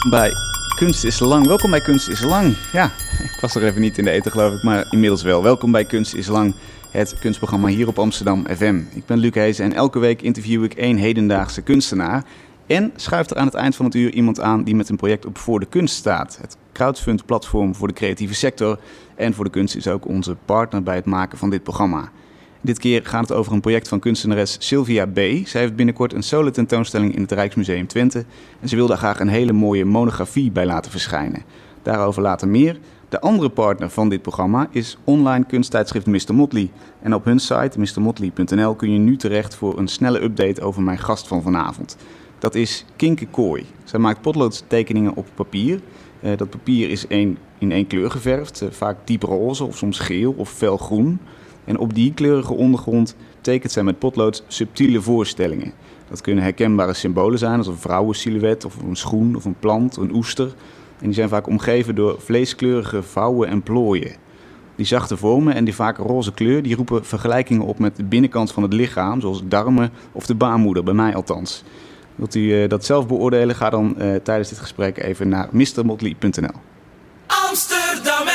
bij Kunst is Lang. Welkom bij Kunst is Lang. Ja, ik was nog even niet in de eten geloof ik, maar inmiddels wel. Welkom bij Kunst is Lang, het kunstprogramma hier op Amsterdam FM. Ik ben Luc Heesen en elke week interview ik één hedendaagse kunstenaar. En schuift er aan het eind van het uur iemand aan die met een project op Voor de Kunst staat. Het crowdfund-platform voor de creatieve sector. En Voor de Kunst is ook onze partner bij het maken van dit programma. Dit keer gaat het over een project van kunstenares Sylvia B. Zij heeft binnenkort een solo-tentoonstelling in het Rijksmuseum Twente. En ze wil daar graag een hele mooie monografie bij laten verschijnen. Daarover later meer. De andere partner van dit programma is online kunsttijdschrift Mr. Motley. En op hun site, mrmotley.nl, kun je nu terecht voor een snelle update over mijn gast van vanavond. Dat is Kinke Kooi. Zij maakt potloodtekeningen op papier. Dat papier is in één kleur geverfd, vaak diep roze of soms geel of felgroen. En op die kleurige ondergrond tekent zij met potlood subtiele voorstellingen. Dat kunnen herkenbare symbolen zijn, als een vrouwensilhouet of een schoen of een plant, een oester. En die zijn vaak omgeven door vleeskleurige vouwen en plooien. Die zachte vormen en die vaak roze kleur die roepen vergelijkingen op met de binnenkant van het lichaam, zoals darmen of de baarmoeder, bij mij althans. Wilt u dat zelf beoordelen? Ga dan tijdens dit gesprek even naar mrmotley.nl. Amsterdam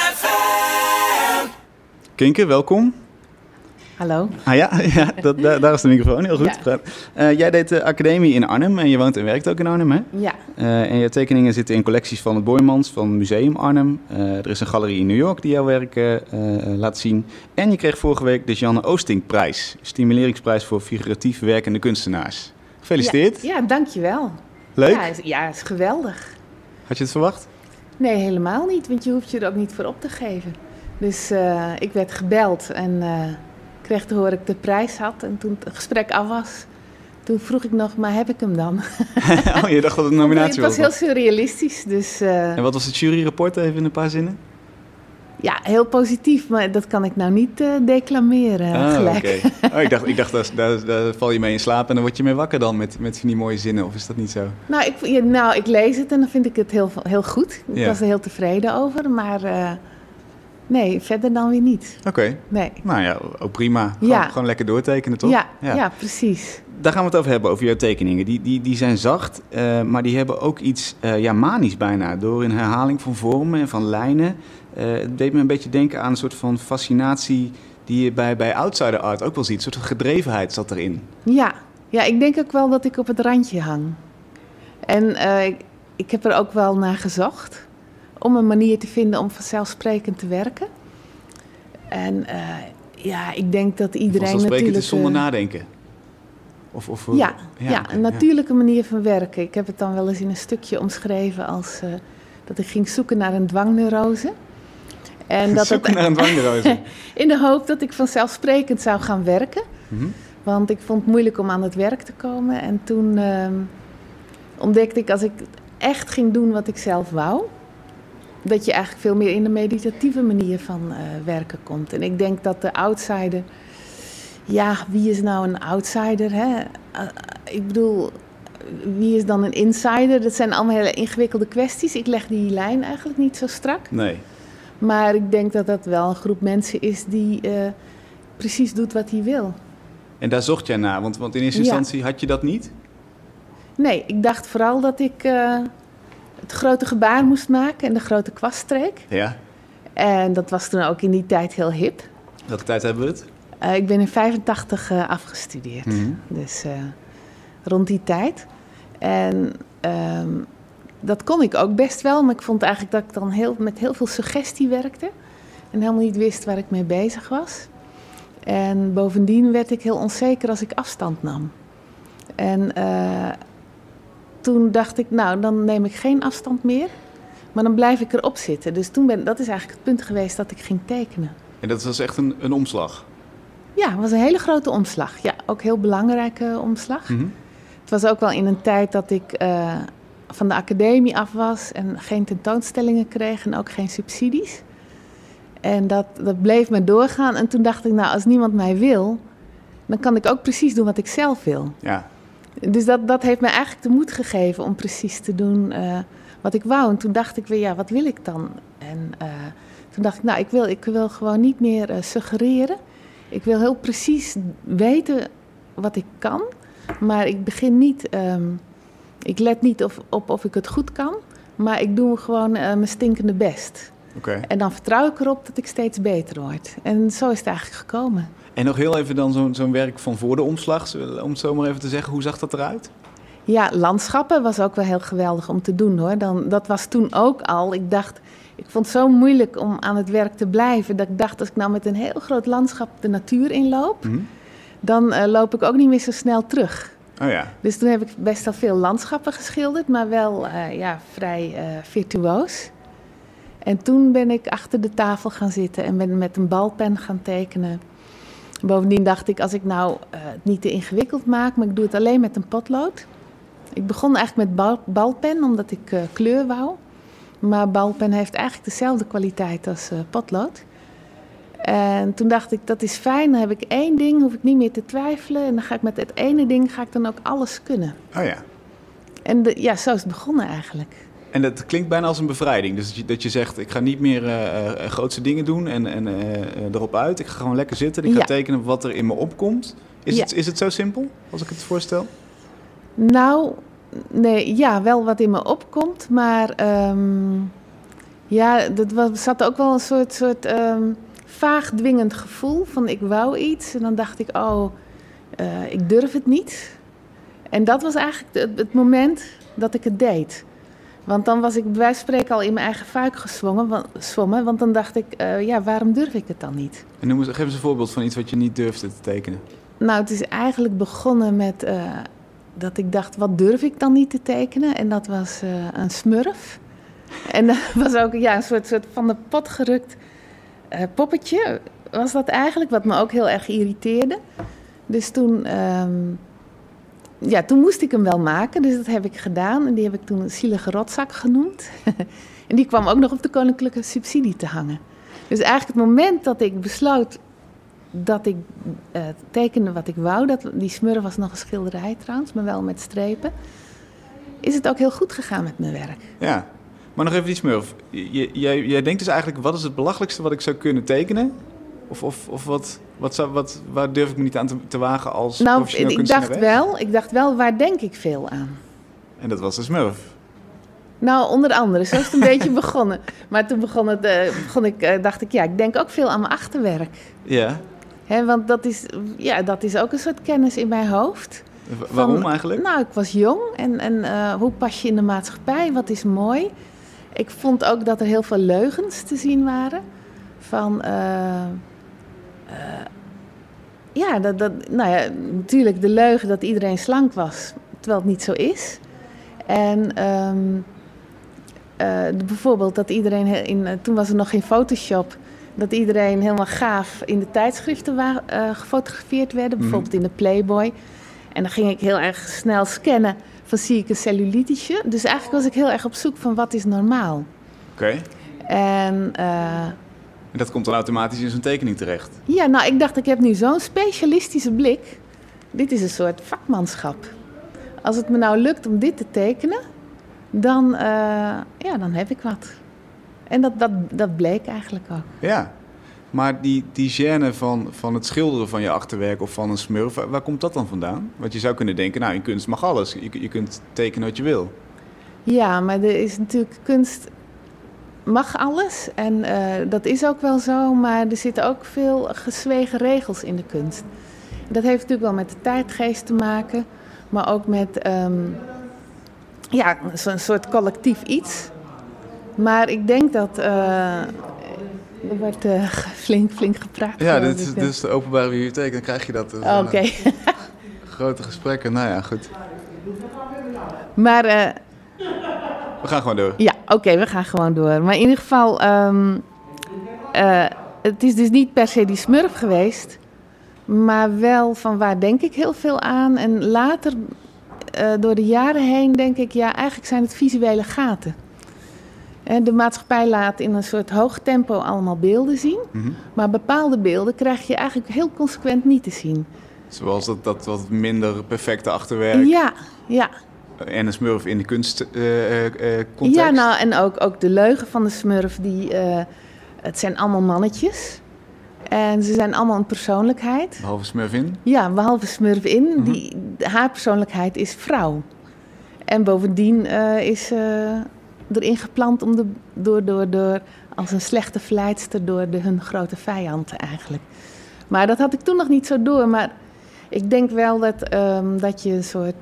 FM. Kinke, welkom. Hallo. Ja, daar is de microfoon. Heel goed. Ja. Jij deed de academie in Arnhem en je woont en werkt ook in Arnhem, hè? Ja. En je tekeningen zitten in collecties van het Boijmans, van Museum Arnhem. Er is een galerie in New York die jouw werk laat zien. En je kreeg vorige week de Jeanne Oosting-prijs. Stimuleringsprijs voor figuratief werkende kunstenaars. Gefeliciteerd. Ja, dankjewel. Leuk? Ja, is geweldig. Had je het verwacht? Nee, helemaal niet, want je hoeft je er ook niet voor op te geven. Dus ik werd gebeld en kreeg te horen dat ik de prijs had. En toen het gesprek af was, toen vroeg ik nog, maar heb ik hem dan? Oh, je dacht dat het een nominatie was? Het was heel surrealistisch. Dus, en wat was het juryrapport, even in een paar zinnen? Ja, heel positief, maar dat kan ik nou niet declameren gelijk. Okay. Oh, ik dacht daar val je mee in slaap en dan word je mee wakker dan met van die mooie zinnen, of is dat niet zo? Nou, ik lees het en dan vind ik het heel goed. Ik was er heel tevreden over, maar nee, verder dan weer niet. Oké. Nee. Nou ja, ook prima. Gewoon lekker doortekenen, toch? Ja, precies. Daar gaan we het over hebben, over jouw tekeningen. Die zijn zacht, maar die hebben ook iets manisch bijna. Door een herhaling van vormen en van lijnen. Het deed me een beetje denken aan een soort van fascinatie die je bij outsider art ook wel ziet. Een soort van gedrevenheid zat erin. Ja, ik denk ook wel dat ik op het randje hang. En ik heb er ook wel naar gezocht om een manier te vinden om vanzelfsprekend te werken. En ik denk dat iedereen vanzelfsprekend natuurlijk... is zonder nadenken. Een natuurlijke manier van werken. Ik heb het dan wel eens in een stukje omschreven als dat ik ging zoeken naar een dwangneurose. En Naar een dwangneurose? In de hoop dat ik vanzelfsprekend zou gaan werken. Mm-hmm. Want ik vond het moeilijk om aan het werk te komen. En toen ontdekte ik, als ik echt ging doen wat ik zelf wou, dat je eigenlijk veel meer in de meditatieve manier van werken komt. En ik denk dat de outsider... Ja, wie is nou een outsider? Hè? Ik bedoel, wie is dan een insider? Dat zijn allemaal hele ingewikkelde kwesties. Ik leg die lijn eigenlijk niet zo strak. Nee. Maar ik denk dat dat wel een groep mensen is die precies doet wat hij wil. En daar zocht jij naar, want in eerste instantie had je dat niet? Nee, ik dacht vooral dat ik het grote gebaar moest maken en de grote kwaststreek. Ja. En dat was toen ook in die tijd heel hip. Welke tijd hebben we het? Ik ben in 1985 afgestudeerd, dus rond die tijd. En dat kon ik ook best wel, maar ik vond eigenlijk dat ik dan met heel veel suggestie werkte. En helemaal niet wist waar ik mee bezig was. En bovendien werd ik heel onzeker als ik afstand nam. En toen dacht ik, nou, dan neem ik geen afstand meer, maar dan blijf ik erop zitten. Dus dat is eigenlijk het punt geweest dat ik ging tekenen. En dat was echt een omslag? Ja, het was een hele grote omslag. Ja, ook een heel belangrijke omslag. Mm-hmm. Het was ook wel in een tijd dat ik van de academie af was en geen tentoonstellingen kreeg en ook geen subsidies. En dat bleef me doorgaan. En toen dacht ik, nou, als niemand mij wil, dan kan ik ook precies doen wat ik zelf wil. Ja. Dus dat heeft mij eigenlijk de moed gegeven om precies te doen wat ik wou. En toen dacht ik weer, ja, wat wil ik dan? En toen dacht ik, nou, ik wil gewoon niet meer suggereren. Ik wil heel precies weten wat ik kan, maar ik begin niet... ik let niet op of ik het goed kan, Maar ik doe gewoon mijn stinkende best. Oké. En dan vertrouw ik erop dat ik steeds beter word. En zo is het eigenlijk gekomen. En nog heel even dan zo'n werk van voor de omslag, om het zo maar even te zeggen. Hoe zag dat eruit? Ja, landschappen was ook wel heel geweldig om te doen hoor. Dat was toen ook al. Ik vond het zo moeilijk om aan het werk te blijven. Dat ik dacht, als ik nou met een heel groot landschap de natuur inloop, dan loop ik ook niet meer zo snel terug. Oh ja. Dus toen heb ik best wel veel landschappen geschilderd, maar wel vrij virtuoos. En toen ben ik achter de tafel gaan zitten en ben met een balpen gaan tekenen. Bovendien dacht ik, als ik nou het niet te ingewikkeld maak, maar ik doe het alleen met een potlood. Ik begon eigenlijk met balpen, omdat ik kleur wou. Maar balpen heeft eigenlijk dezelfde kwaliteit als potlood. En toen dacht ik, dat is fijn, dan heb ik één ding, hoef ik niet meer te twijfelen. En dan ga ik met het ene ding dan ook alles kunnen. Oh ja. En zo is het begonnen eigenlijk. En dat klinkt bijna als een bevrijding. Dus dat je zegt, ik ga niet meer grootse dingen doen en erop uit. Ik ga gewoon lekker zitten en ik ga tekenen wat er in me opkomt. Is het zo simpel, als ik het voorstel? Nou, nee, ja, wel wat in me opkomt. Maar zat ook wel een soort vaag dwingend gevoel van ik wou iets. En dan dacht ik, ik durf het niet. En dat was eigenlijk het moment dat ik het deed. Want dan was ik bij wijze van spreken al in mijn eigen fuik zwommen. Want dan dacht ik, waarom durf ik het dan niet? En geef eens een voorbeeld van iets wat je niet durfde te tekenen. Nou, het is eigenlijk begonnen met dat ik dacht, wat durf ik dan niet te tekenen? En dat was een smurf. En dat was ook een soort van de pot gerukt poppetje. Was dat eigenlijk, wat me ook heel erg irriteerde. Dus toen moest ik hem wel maken, dus dat heb ik gedaan. En die heb ik toen een zielige rotzak genoemd. En die kwam ook nog op de koninklijke subsidie te hangen. Dus eigenlijk het moment dat ik besloot dat ik tekende wat ik wou, die smurf was nog een schilderij trouwens, maar wel met strepen, is het ook heel goed gegaan met mijn werk. Ja, maar nog even die smurf. Jij denkt dus eigenlijk, wat is het belachelijkste wat ik zou kunnen tekenen? Of waar durf ik me niet aan te wagen als professioneel kunstenares? Ik dacht wel, waar denk ik veel aan? En dat was de smurf? Nou, onder andere. Zo is het een beetje begonnen. Maar toen dacht ik, ik denk ook veel aan mijn achterwerk. Ja. Want dat is ook een soort kennis in mijn hoofd. Waarom eigenlijk? Nou, ik was jong en hoe pas je in de maatschappij? Wat is mooi? Ik vond ook dat er heel veel leugens te zien waren. Natuurlijk de leugen dat iedereen slank was, terwijl het niet zo is. En bijvoorbeeld dat iedereen, toen was er nog geen Photoshop, dat iedereen helemaal gaaf in de tijdschriften gefotografeerd werden, bijvoorbeeld in de Playboy. En dan ging ik heel erg snel scannen van zie ik een cellulitetje. Dus eigenlijk was ik heel erg op zoek van wat is normaal. Oké. En dat komt dan automatisch in zo'n tekening terecht? Ja, nou, ik dacht, ik heb nu zo'n specialistische blik. Dit is een soort vakmanschap. Als het me nou lukt om dit te tekenen, dan heb ik wat. En dat bleek eigenlijk ook. Ja, maar die gêne van het schilderen van je achterwerk of van een smurf, waar komt dat dan vandaan? Want je zou kunnen denken, nou, in kunst mag alles. Je kunt tekenen wat je wil. Ja, maar er is natuurlijk kunst mag alles. En dat is ook wel zo, maar er zitten ook veel gezwegen regels in de kunst. Dat heeft natuurlijk wel met de tijdgeest te maken, maar ook met zo'n soort collectief iets. Maar ik denk dat er wordt flink gepraat. Ja, dit is de openbare bibliotheek, dan krijg je dat. Oké. Grote gesprekken, nou ja, goed. Maar we gaan gewoon door. Ja, oké, we gaan gewoon door. Maar in ieder geval, het is dus niet per se die smurf geweest, maar wel van waar denk ik heel veel aan. En later, door de jaren heen, denk ik, eigenlijk zijn het visuele gaten. De maatschappij laat in een soort hoog tempo allemaal beelden zien. Mm-hmm. Maar bepaalde beelden krijg je eigenlijk heel consequent niet te zien. Zoals dat wat minder perfecte achterwerk. Ja. En een smurf in de kunstcontext. Ja, nou, en ook de leugen van de smurf. Het zijn allemaal mannetjes. En ze zijn allemaal een persoonlijkheid. Behalve Smurfin? Ja, behalve Smurfin. Mm-hmm. Haar persoonlijkheid is vrouw. En bovendien is erin geplant om door als een slechte vleitster door hun grote vijand eigenlijk. Maar dat had ik toen nog niet zo door. Maar ik denk wel dat je een soort...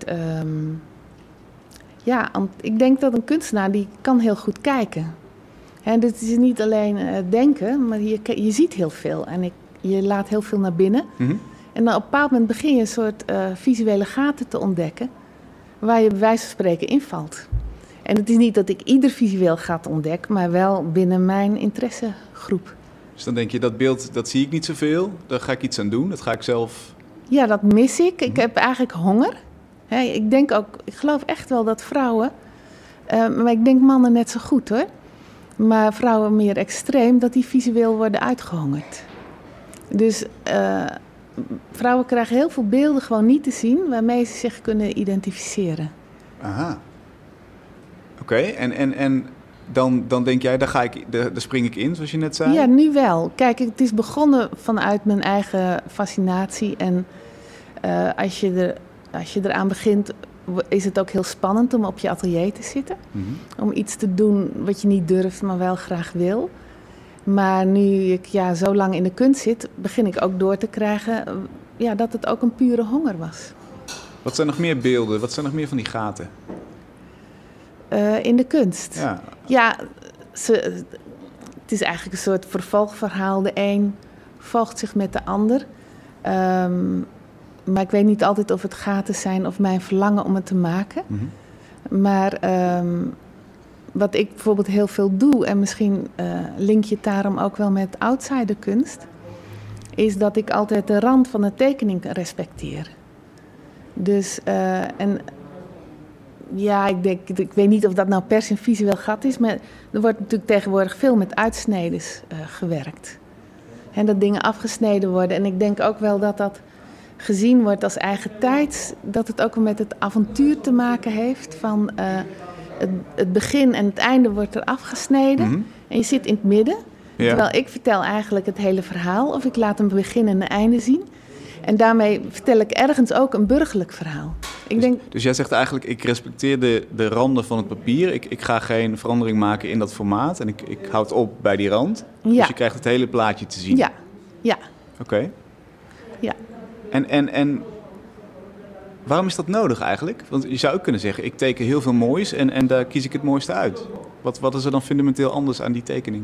ik denk dat een kunstenaar die kan heel goed kijken. En het is niet alleen denken, maar je ziet heel veel. En je laat heel veel naar binnen. Mm-hmm. En dan op een bepaald moment begin je een soort visuele gaten te ontdekken, waar je bij wijze van spreken invalt. En het is niet dat ik ieder visueel gat ontdek, maar wel binnen mijn interessegroep. Dus dan denk je, dat beeld, dat zie ik niet zoveel. Daar ga ik iets aan doen. Dat ga ik zelf... Ja, dat mis ik. Ik heb eigenlijk honger. Ik geloof echt wel dat vrouwen, maar ik denk mannen net zo goed hoor, maar vrouwen meer extreem, dat die visueel worden uitgehongerd. Dus vrouwen krijgen heel veel beelden gewoon niet te zien waarmee ze zich kunnen identificeren. Aha. Oké, en dan denk jij, daar spring ik in, zoals je net zei? Ja, nu wel. Kijk, het is begonnen vanuit mijn eigen fascinatie. En als je eraan begint, is het ook heel spannend om op je atelier te zitten. Mm-hmm. Om iets te doen wat je niet durft, maar wel graag wil. Maar nu ik zo lang in de kunst zit, begin ik ook door te krijgen dat het ook een pure honger was. Wat zijn nog meer beelden? Wat zijn nog meer van die gaten? In de kunst? Ja, het is eigenlijk een soort vervolgverhaal. De een volgt zich met de ander. Maar ik weet niet altijd of het gaten zijn of mijn verlangen om het te maken. Mm-hmm. Maar wat ik bijvoorbeeld heel veel doe, en misschien link je het daarom ook wel met outsiderkunst, is dat ik altijd de rand van de tekening respecteer. Dus, ik weet niet of dat nou per se een visueel gat is, maar er wordt natuurlijk tegenwoordig veel met uitsnedens gewerkt. En dat dingen afgesneden worden. En ik denk ook wel dat gezien wordt als eigen tijd, dat het ook wel met het avontuur te maken heeft van het begin en het einde wordt er afgesneden. Mm-hmm. En je zit in het midden. Ja. Terwijl ik vertel eigenlijk het hele verhaal, of ik laat een begin en een einde zien. En daarmee vertel ik ergens ook een burgerlijk verhaal. Dus jij zegt eigenlijk, ik respecteer de randen van het papier. Ik ga geen verandering maken in dat formaat. En ik houd op bij die rand. Ja. Dus je krijgt het hele plaatje te zien. Ja. Oké. Ja. En waarom is dat nodig eigenlijk? Want je zou ook kunnen zeggen, ik teken heel veel moois en daar kies ik het mooiste uit. Wat is er dan fundamenteel anders aan die tekening?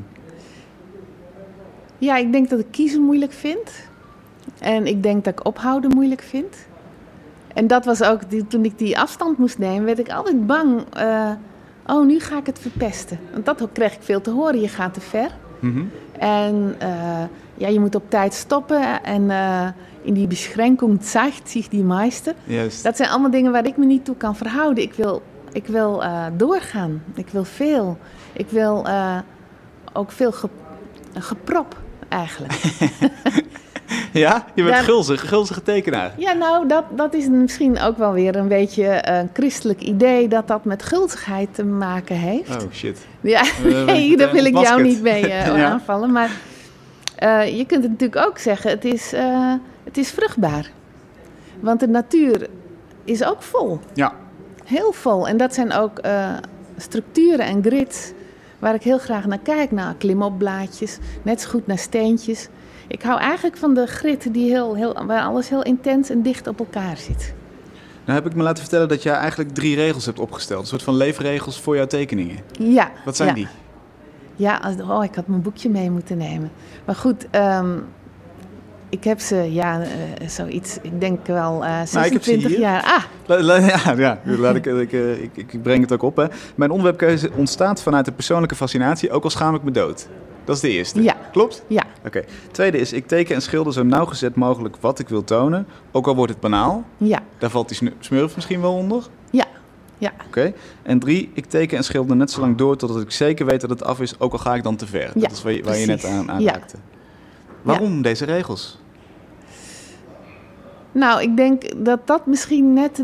Ja, ik denk dat ik kiezen moeilijk vind. En ik denk dat ik ophouden moeilijk vind. En dat was ook, toen ik die afstand moest nemen, werd ik altijd bang. Nu ga ik het verpesten. Want dat kreeg ik veel te horen, je gaat te ver. Mm-hmm. En je moet op tijd stoppen. En in die beschränkung zeigt sich die Meister. Juist. Dat zijn allemaal dingen waar ik me niet toe kan verhouden. Ik wil doorgaan. Ik wil veel. Ik wil ook veel geprop eigenlijk. Ja, je bent gulzige tekenaar. Ja, nou, dat is misschien ook wel weer een beetje een christelijk idee dat met gulzigheid te maken heeft. Oh, shit. Ja, nee, daar wil ik jou niet mee aanvallen. Maar je kunt het natuurlijk ook zeggen, het is vruchtbaar. Want de natuur is ook vol. Ja. Heel vol. En dat zijn ook structuren en grids waar ik heel graag naar kijk. Nou, klimopblaadjes, net zo goed naar steentjes. Ik hou eigenlijk van de grid waar alles heel intens en dicht op elkaar zit. Nou heb ik me laten vertellen dat jij eigenlijk 3 regels hebt opgesteld. Een soort van leefregels voor jouw tekeningen. Ja. Wat zijn die? Ja, ik had mijn boekje mee moeten nemen. Maar goed, ik heb ze, zoiets, ik denk wel 26 jaar. Ik breng het ook op. Hè. Mijn onderwerpkeuze ontstaat vanuit de persoonlijke fascinatie, ook al schaam ik me dood. Dat is de eerste. Ja. Klopt? Ja. Oké. Tweede is, ik teken en schilder zo nauwgezet mogelijk wat ik wil tonen. Ook al wordt het banaal. Ja. Daar valt die smurf misschien wel onder. Ja. Ja. Oké. En 3, ik teken en schilder net zo lang door totdat ik zeker weet dat het af is, ook al ga ik dan te ver. Ja, dat is waar je net aan raakte. Waarom deze regels? Nou, ik denk dat misschien net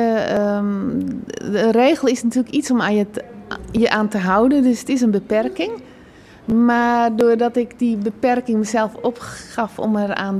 de regel is natuurlijk iets om je aan te houden. Dus het is een beperking. Maar doordat ik die beperking mezelf opgaf om eraan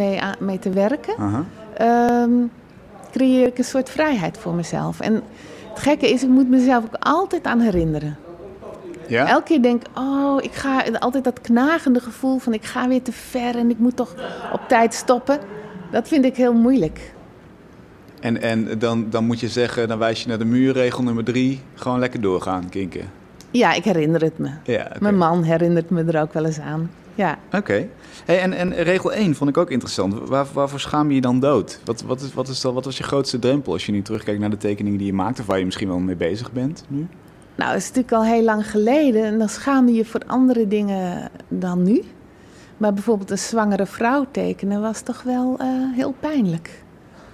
mee te werken, creëer ik een soort vrijheid voor mezelf. En Het gekke is, ik moet mezelf ook altijd aan herinneren. Ja? Elke keer denk ik, ik ga altijd dat knagende gevoel van ik ga weer te ver en ik moet toch op tijd stoppen. Dat vind ik heel moeilijk. En dan moet je zeggen, dan wijs je naar de muur, regel nummer 3, gewoon lekker doorgaan, kinken. Ja, ik herinner het me. Ja, okay. Mijn man herinnert me er ook wel eens aan. Ja. Oké. Hey, en regel 1 vond ik ook interessant. Waarvoor schaam je je dan dood? Wat was je grootste drempel als je nu terugkijkt naar de tekeningen die je maakt? Of waar je misschien wel mee bezig bent nu? Nou, het is natuurlijk al heel lang geleden. En dan schaam je je voor andere dingen dan nu. Maar bijvoorbeeld een zwangere vrouw tekenen was toch wel heel pijnlijk.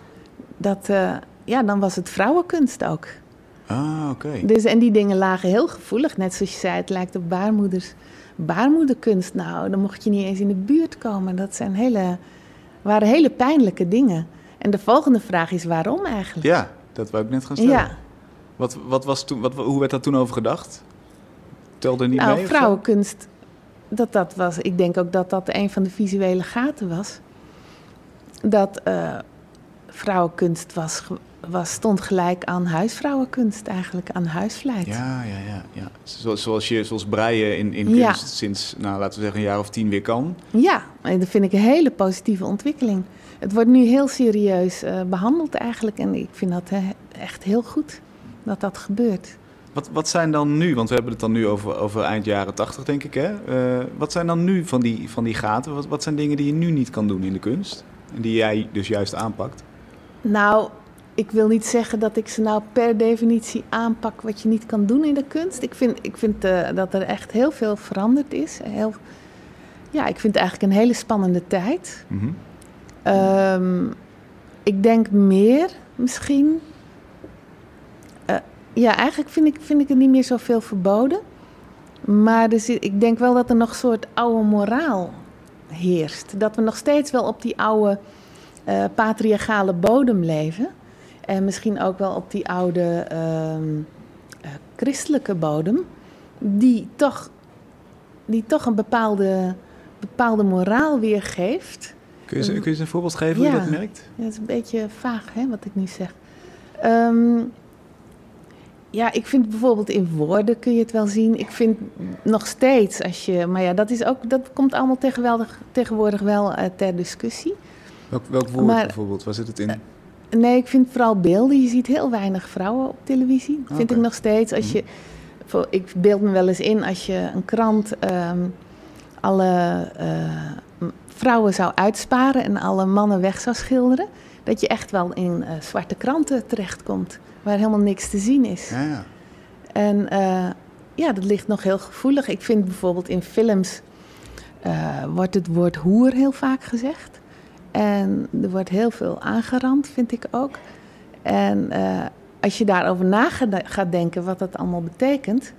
Dan was het vrouwenkunst ook. Ah, oké. Dus, en die dingen lagen heel gevoelig. Net zoals je zei, het lijkt op baarmoederkunst. Nou, dan mocht je niet eens in de buurt komen. Dat waren hele pijnlijke dingen. En de volgende vraag is waarom eigenlijk? Ja, dat wou ik net gaan stellen. Ja. Hoe werd daar toen over gedacht? Telde niet mee? Nou, vrouwenkunst, dat was... Ik denk ook dat dat een van de visuele gaten was. Dat vrouwenkunst stond gelijk aan huisvrouwenkunst eigenlijk, aan huisvlijt. Ja. Zoals breien in kunst sinds, laten we zeggen, een jaar of 10 weer kan. Ja, en dat vind ik een hele positieve ontwikkeling. Het wordt nu heel serieus behandeld eigenlijk en ik vind dat echt heel goed dat dat gebeurt. Wat zijn dan nu, want we hebben het dan nu over eind jaren 80 denk ik, hè? Wat zijn dan nu van die gaten? Wat zijn dingen die je nu niet kan doen in de kunst? En die jij dus juist aanpakt? Nou, ik wil niet zeggen dat ik ze nou per definitie aanpak wat je niet kan doen in de kunst. Ik vind dat er echt heel veel veranderd is. Ik vind het eigenlijk een hele spannende tijd. Mm-hmm. Ik denk meer misschien... eigenlijk vind ik het niet meer zoveel verboden. Maar ik denk wel dat er nog een soort oude moraal heerst. Dat we nog steeds wel op die oude patriarchale bodem leven. En misschien ook wel op die oude christelijke bodem. Die toch een bepaalde moraal weergeeft. Kun je eens een voorbeeld geven hoe je dat merkt? Ja, dat is een beetje vaag wat ik nu zeg. Ik vind bijvoorbeeld in woorden kun je het wel zien. Ik vind nog steeds dat komt allemaal tegenwoordig wel ter discussie. Welk woord bijvoorbeeld? Waar zit het in? Nee, ik vind vooral beelden. Je ziet heel weinig vrouwen op televisie. Vind ik nog steeds. Ik beeld me wel eens in als je een krant alle vrouwen zou uitsparen en alle mannen weg zou schilderen. Dat je echt wel in zwarte kranten terechtkomt. Waar helemaal niks te zien is. Ja. En dat ligt nog heel gevoelig. Ik vind bijvoorbeeld in films wordt het woord hoer heel vaak gezegd. En er wordt heel veel aangerand, vind ik ook. En als je daarover na gaat denken wat dat allemaal betekent...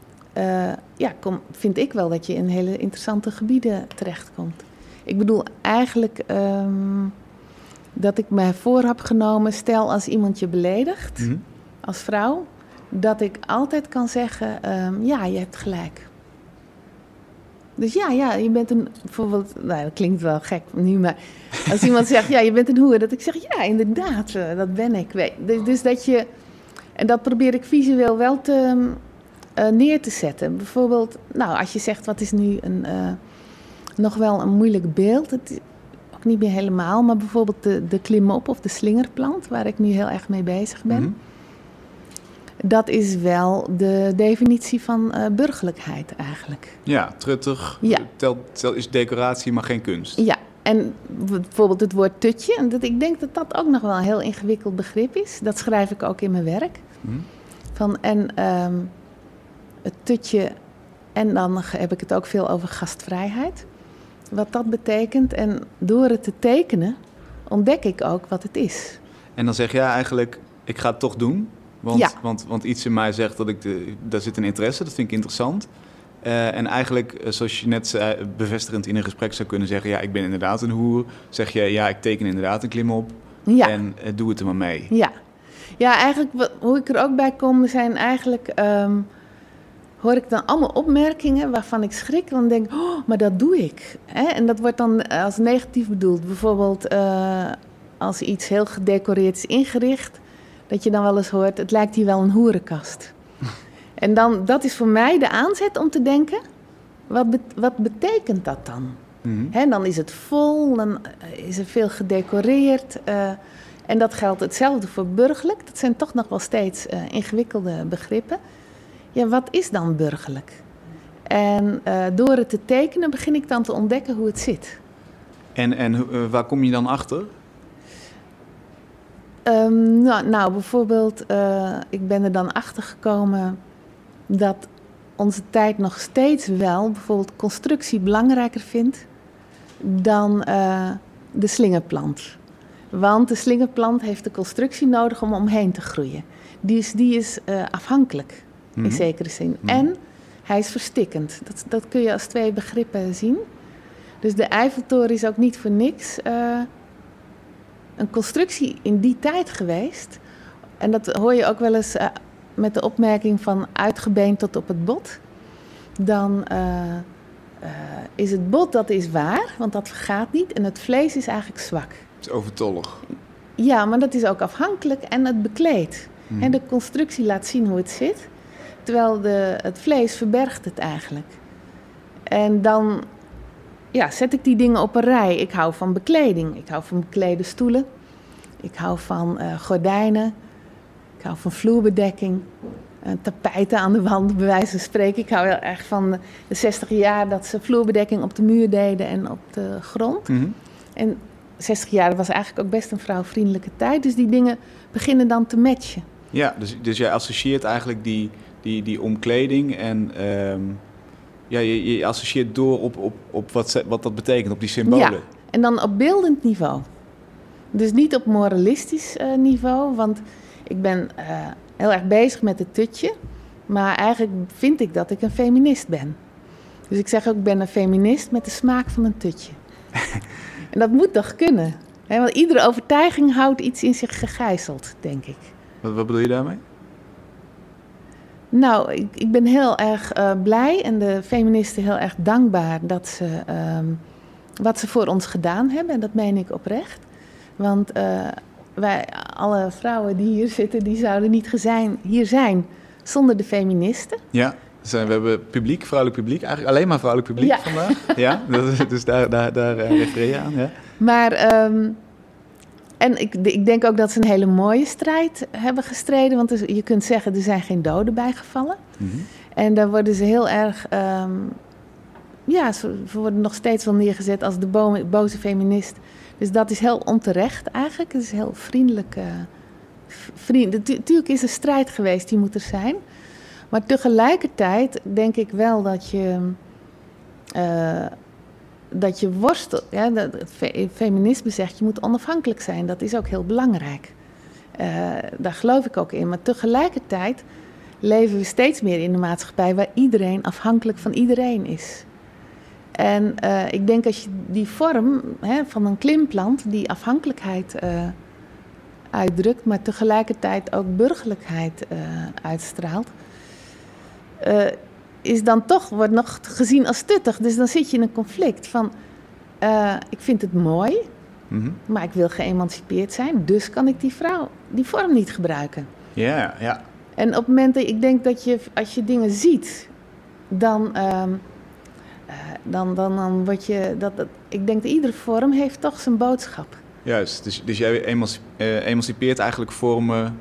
vind ik wel dat je in hele interessante gebieden terechtkomt. Ik bedoel eigenlijk... dat ik mij voor heb genomen, stel als iemand je beledigt, als vrouw, dat ik altijd kan zeggen, je hebt gelijk. Dus je bent bijvoorbeeld, dat klinkt wel gek nu, maar als iemand zegt, je bent een hoer, dat ik zeg, ja, inderdaad, dat ben ik. Dus dat je, en dat probeer ik visueel wel neer te zetten. Bijvoorbeeld, als je zegt, wat is nu nog wel een moeilijk beeld, niet meer helemaal, maar bijvoorbeeld de klimop of de slingerplant, waar ik nu heel erg mee bezig ben. Mm-hmm. Dat is wel de definitie van burgerlijkheid eigenlijk. Ja, truttig. Ja. Is decoratie, maar geen kunst. Ja, en bijvoorbeeld het woord tutje. En ik denk dat dat ook nog wel een heel ingewikkeld begrip is. Dat schrijf ik ook in mijn werk. Mm-hmm. Het tutje, en dan heb ik het ook veel over gastvrijheid. Wat dat betekent. En door het te tekenen ontdek ik ook wat het is. En dan zeg je eigenlijk, ik ga het toch doen. Want iets in mij zegt daar zit een interesse, dat vind ik interessant. En eigenlijk, zoals je net bevestigend in een gesprek zou kunnen zeggen... ik ben inderdaad een hoer. Zeg je, ik teken inderdaad een klimop. Ja. En doe het er maar mee. Ja, eigenlijk hoe ik er ook bij kom zijn eigenlijk... hoor ik dan allemaal opmerkingen waarvan ik schrik. Dan denk ik, maar dat doe ik. En dat wordt dan als negatief bedoeld. Bijvoorbeeld als iets heel gedecoreerd is ingericht... dat je dan wel eens hoort, het lijkt hier wel een hoerenkast. En dan, dat is voor mij de aanzet om te denken, wat betekent dat dan? Mm-hmm. Dan is het vol, dan is er veel gedecoreerd. En dat geldt hetzelfde voor burgerlijk. Dat zijn toch nog wel steeds ingewikkelde begrippen. Ja, wat is dan burgerlijk? En door het te tekenen begin ik dan te ontdekken hoe het zit. En waar kom je dan achter? Nou, bijvoorbeeld, ik ben er dan achter gekomen dat onze tijd nog steeds wel bijvoorbeeld constructie belangrijker vindt dan de slingerplant. Want de slingerplant heeft de constructie nodig om omheen te groeien. Die is afhankelijk, in zekere zin. En hij is verstikkend. Dat kun je als twee begrippen zien. Dus de Eiffeltoren is ook niet voor niks een constructie in die tijd geweest. En dat hoor je ook wel eens met de opmerking van uitgebeend tot op het bot. Dan is het bot, dat is waar, want dat vergaat niet. En het vlees is eigenlijk zwak. Het is overtollig. Ja, maar dat is ook afhankelijk en het bekleedt. En de constructie laat zien hoe het zit. Terwijl het vlees verbergt het eigenlijk. En dan zet ik die dingen op een rij. Ik hou van bekleding. Ik hou van beklede stoelen. Ik hou van gordijnen. Ik hou van vloerbedekking. Tapijten aan de wand, bij wijze van spreken. Ik hou heel erg van de 60 jaar dat ze vloerbedekking op de muur deden en op de grond. Mm-hmm. En 60 jaar was eigenlijk ook best een vrouwvriendelijke tijd. Dus die dingen beginnen dan te matchen. Ja, dus jij associeert eigenlijk die omkleding en je associeert door op wat dat betekent, op die symbolen. Ja, en dan op beeldend niveau. Dus niet op moralistisch niveau, want ik ben heel erg bezig met het tutje. Maar eigenlijk vind ik dat ik een feminist ben. Dus ik zeg ook, ik ben een feminist met de smaak van een tutje. En dat moet toch kunnen? Hè? Want iedere overtuiging houdt iets in zich gegijzeld, denk ik. Wat bedoel je daarmee? Nou, ik ben heel erg blij en de feministen heel erg dankbaar dat ze wat ze voor ons gedaan hebben. En dat meen ik oprecht. Want wij, alle vrouwen die hier zitten, die zouden niet hier zijn zonder de feministen. Ja, we hebben publiek, vrouwelijk publiek. Eigenlijk alleen maar vrouwelijk publiek vandaag. Ja, dus daar refereer je aan. Ja. Maar en ik denk ook dat ze een hele mooie strijd hebben gestreden. Want je kunt zeggen, er zijn geen doden bijgevallen. Mm-hmm. En daar worden ze heel erg... ze worden nog steeds wel neergezet als de boze feminist. Dus dat is heel onterecht eigenlijk. Het is heel vriendelijk. Natuurlijk is er strijd geweest, die moet er zijn. Maar tegelijkertijd denk ik wel dat je worstelt. Ja, het feminisme zegt, je moet onafhankelijk zijn. Dat is ook heel belangrijk. Daar geloof ik ook in. Maar tegelijkertijd leven we steeds meer in een maatschappij waar iedereen afhankelijk van iedereen is. En ik denk als je die vorm van een klimplant, die afhankelijkheid uitdrukt, maar tegelijkertijd ook burgerlijkheid uitstraalt, wordt nog gezien als tuttig. Dus dan zit je in een conflict van, ik vind het mooi, maar ik wil geëmancipeerd zijn, dus kan ik die vorm niet gebruiken. Ja, ja. En op het moment dat ik denk dat als je dingen ziet, dan word je... ik denk dat iedere vorm heeft toch zijn boodschap. Juist, dus jij emancipeert eigenlijk vormen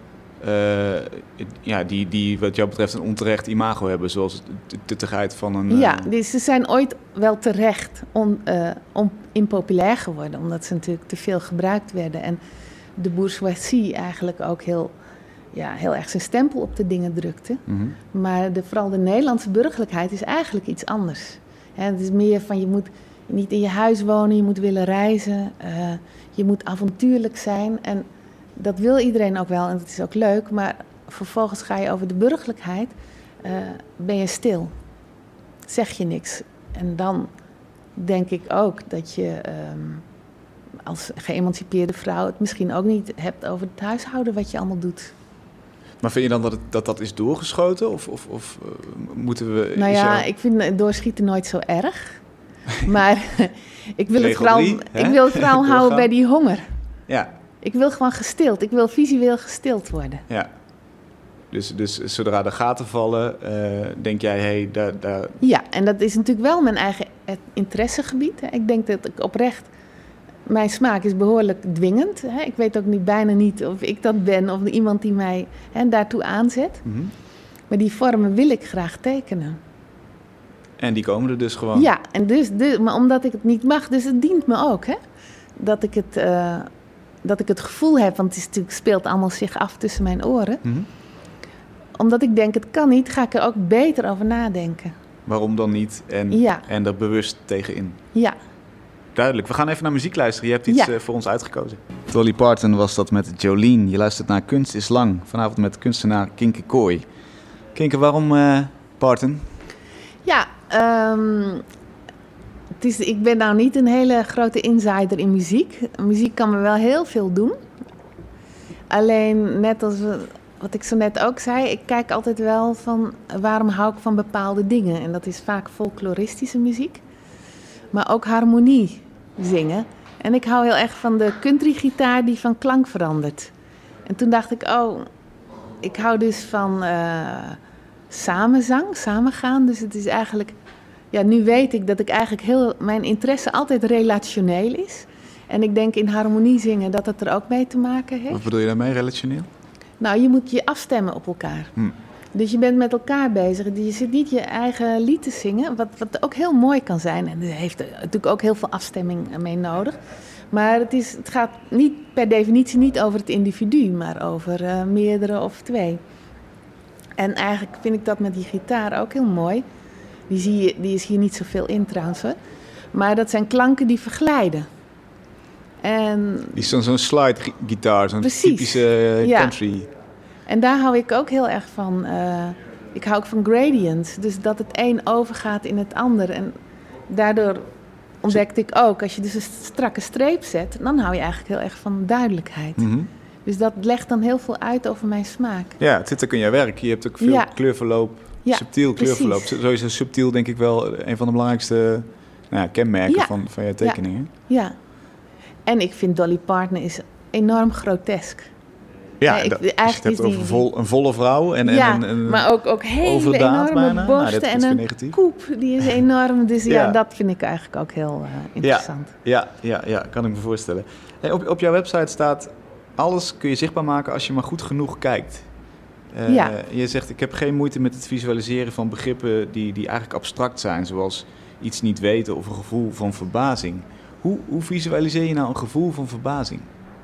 die wat jou betreft een onterecht imago hebben, zoals de tuttigheid van een... Ja, dus ze zijn ooit wel terecht impopulair geworden, omdat ze natuurlijk te veel gebruikt werden. En de bourgeoisie eigenlijk ook heel erg zijn stempel op de dingen drukte. Mm-hmm. Maar vooral de Nederlandse burgerlijkheid is eigenlijk iets anders. Het is meer van, je moet niet in je huis wonen, je moet willen reizen, je moet avontuurlijk zijn. En dat wil iedereen ook wel en dat is ook leuk, maar vervolgens ga je over de burgerlijkheid, ben je stil, zeg je niks. En dan denk ik ook dat je als geëmancipeerde vrouw het misschien ook niet hebt over het huishouden wat je allemaal doet. Maar vind je dan dat is doorgeschoten? Of moeten we... Nou ja, ik vind doorschieten nooit zo erg. Maar ik wil het vooral houden bij die honger. Ja. Ik wil gewoon gestild. Ik wil visueel gestild worden. Ja. Dus zodra de gaten vallen, denk jij, daar... Ja, en dat is natuurlijk wel mijn eigen interessegebied. Hè. Ik denk dat ik oprecht... Mijn smaak is behoorlijk dwingend. Hè. Ik weet ook bijna niet of ik dat ben of iemand die mij daartoe aanzet. Mm-hmm. Maar die vormen wil ik graag tekenen. En die komen er dus gewoon? Ja, en maar omdat ik het niet mag, dus het dient me ook. Hè. Dat ik het gevoel heb, want het speelt allemaal zich af tussen mijn oren. Mm-hmm. Omdat ik denk, het kan niet, ga ik er ook beter over nadenken. Waarom dan niet? En er bewust tegenin. Ja. Duidelijk. We gaan even naar muziek luisteren. Je hebt iets voor ons uitgekozen. Dolly Parton was dat met Jolene. Je luistert naar Kunst is Lang. Vanavond met kunstenaar Kinke Kooi. Kinke, waarom Parton? Ja, ik ben nou niet een hele grote insider in muziek. Muziek kan me wel heel veel doen. Alleen, net als wat ik zo net ook zei, ik kijk altijd wel van waarom hou ik van bepaalde dingen. En dat is vaak folkloristische muziek. Maar ook harmonie zingen. En ik hou heel erg van de countrygitaar die van klank verandert. En toen dacht ik, ik hou dus van samenzang, samengaan. Dus het is eigenlijk... Ja, nu weet ik dat ik eigenlijk mijn interesse altijd relationeel is. En ik denk in harmonie zingen dat het er ook mee te maken heeft. Wat bedoel je daarmee, relationeel? Nou, je moet je afstemmen op elkaar. Dus je bent met elkaar bezig. Je zit niet je eigen lied te zingen, wat ook heel mooi kan zijn. En er heeft natuurlijk ook heel veel afstemming mee nodig. Maar het gaat niet per definitie niet over het individu, maar over meerdere of twee. En eigenlijk vind ik dat met die gitaar ook heel mooi. Die is hier niet zoveel in trouwens, hoor. Maar dat zijn klanken die verglijden. En die is zo'n slide-gitaar, zo'n typische country. Ja. En daar hou ik ook heel erg van. Ik hou ook van gradients. Dus dat het een overgaat in het ander. En daardoor ontdekte ik ook, als je dus een strakke streep zet, dan hou je eigenlijk heel erg van duidelijkheid. Mm-hmm. Dus dat legt dan heel veel uit over mijn smaak. Ja, het zit ook in jouw werk. Je hebt ook veel kleurverloop, subtiel kleurverloop. Zo is subtiel denk ik wel een van de belangrijkste kenmerken van je tekeningen. Ja, en ik vind Dolly Parton is enorm grotesk. Ja, als je het hebt over een volle vrouw en maar ook hele enorme bijna. borsten en een negatief. koep, die is enorm. Dus dat vind ik eigenlijk ook heel interessant. Ja, kan ik me voorstellen. Hey, op jouw website staat, alles kun je zichtbaar maken als je maar goed genoeg kijkt. Je zegt, ik heb geen moeite met het visualiseren van begrippen die eigenlijk abstract zijn, zoals iets niet weten of een gevoel van verbazing. Hoe visualiseer je nou een gevoel van verbazing?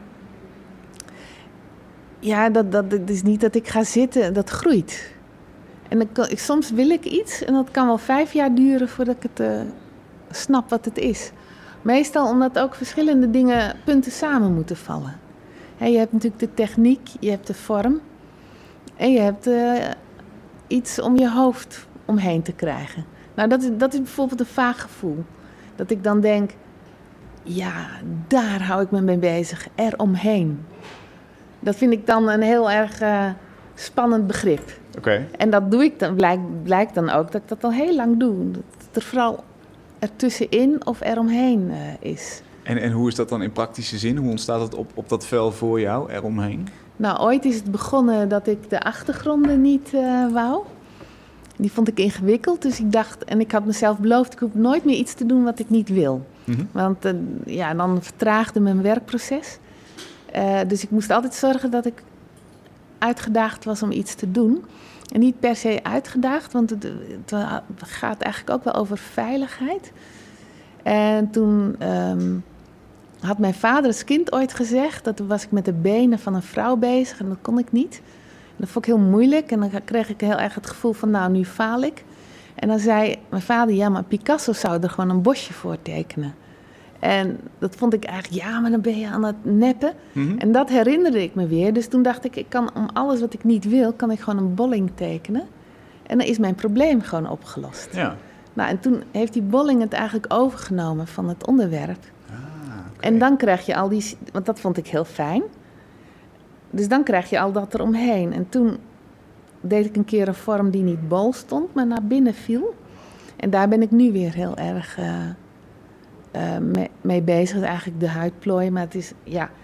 Ja, dat is niet dat ik ga zitten, dat groeit. En soms wil ik iets en dat kan wel 5 jaar duren voordat ik het snap wat het is. Meestal omdat ook verschillende punten samen moeten vallen. Je hebt natuurlijk de techniek, je hebt de vorm en je hebt iets om je hoofd omheen te krijgen. Nou, dat is bijvoorbeeld een vaag gevoel. Dat ik dan denk, ja, daar hou ik me mee bezig, eromheen. Dat vind ik dan een heel erg spannend begrip. Okay. En dat doe ik dan, blijkt dan ook dat ik dat al heel lang doe. Dat het er vooral ertussenin of eromheen is. En hoe is dat dan in praktische zin? Hoe ontstaat het op dat vel voor jou, eromheen? Nou, ooit is het begonnen dat ik de achtergronden niet wou. Die vond ik ingewikkeld, dus ik dacht... En ik had mezelf beloofd, ik hoef nooit meer iets te doen wat ik niet wil. Mm-hmm. Want dan vertraagde mijn werkproces. Dus ik moest altijd zorgen dat ik uitgedaagd was om iets te doen. En niet per se uitgedaagd, want het gaat eigenlijk ook wel over veiligheid. En toen had mijn vader als kind ooit gezegd... dat was ik met de benen van een vrouw bezig en dat kon ik niet. En dat vond ik heel moeilijk en dan kreeg ik heel erg het gevoel van... nou, nu faal ik. En dan zei mijn vader, ja, maar Picasso zou er gewoon een bosje voor tekenen. En dat vond ik eigenlijk, ja, maar dan ben je aan het neppen. Mm-hmm. En dat herinnerde ik me weer. Dus toen dacht ik kan om alles wat ik niet wil, kan ik gewoon een bolling tekenen. En dan is mijn probleem gewoon opgelost. Ja. Nou, en toen heeft die bolling het eigenlijk overgenomen van het onderwerp. Okay. En dan krijg je al die, want dat vond ik heel fijn. Dus dan krijg je al dat eromheen. En toen deed ik een keer een vorm die niet bol stond, maar naar binnen viel. En daar ben ik nu weer heel erg... mee bezig, eigenlijk de huidplooi, maar het is, ja.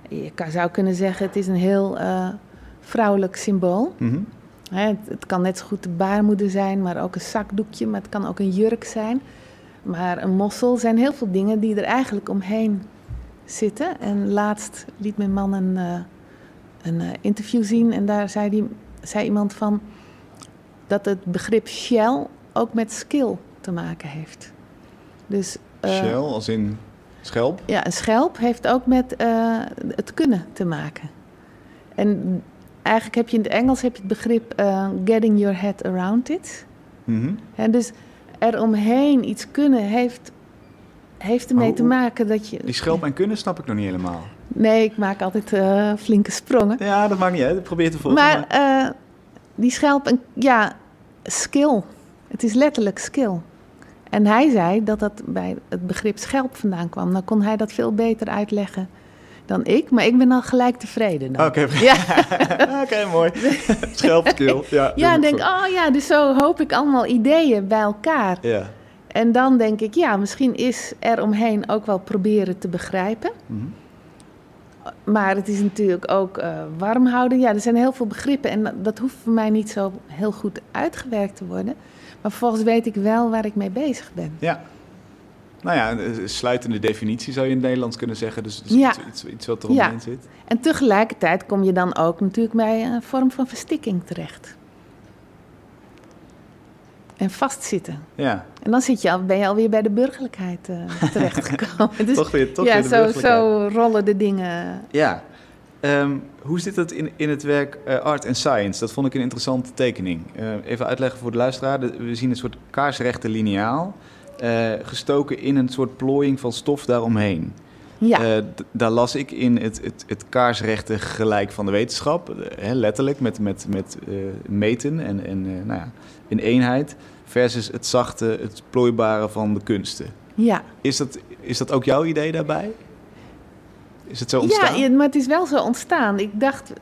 je zou kunnen zeggen, het is een heel vrouwelijk symbool. Mhm. Het kan net zo goed de baarmoeder zijn, maar ook een zakdoekje, maar het kan ook een jurk zijn. Maar een mossel zijn heel veel dingen die er eigenlijk omheen zitten. En laatst liet mijn man een interview zien en daar zei iemand van dat het begrip shell ook met skill te maken heeft. Dus, Shell, als in schelp? Ja, een schelp heeft ook met het kunnen te maken. En eigenlijk heb je in het Engels het begrip getting your head around it. Mhm. En dus eromheen iets kunnen heeft ermee te maken dat je... Die schelp en kunnen snap ik nog niet helemaal. Nee, ik maak altijd flinke sprongen. Ja, dat maakt niet uit. Ik probeer te volgen. Maar die schelp, skill. Het is letterlijk skill. En hij zei dat dat bij het begrip schelp vandaan kwam. Dan kon hij dat veel beter uitleggen dan ik. Maar ik ben al gelijk tevreden dan. Oké, Ja. Oké, mooi. Schelpskill. Ja, En denk, dus zo hoop ik allemaal ideeën bij elkaar. Ja. En dan denk ik, misschien is er omheen ook wel proberen te begrijpen. Mhm. Maar het is natuurlijk ook warm houden. Ja, er zijn heel veel begrippen en dat hoeft voor mij niet zo heel goed uitgewerkt te worden. Maar vervolgens weet ik wel waar ik mee bezig ben. Ja. Nou ja, een sluitende definitie zou je in het Nederlands kunnen zeggen. Dus Ja. iets wat er omheen zit. En tegelijkertijd kom je dan ook natuurlijk bij een vorm van verstikking terecht. En vastzitten. Ja. En dan ben je alweer bij de burgerlijkheid terechtgekomen. Dus, Toch weer de zo burgerlijkheid. rollen de dingen. Ja. Hoe zit het in het werk Art and Science? Dat vond ik een interessante tekening. Even uitleggen voor de luisteraar. We zien een soort kaarsrechte liniaal. Gestoken in een soort plooiing van stof daaromheen. Ja. Daar las ik in het kaarsrechte gelijk van de wetenschap. Letterlijk met meten en een eenheid. Versus het zachte, het plooibare van de kunsten. Ja. Is dat ook jouw idee daarbij? Is het zo ontstaan? Ja, maar het is wel zo ontstaan. Ik dacht,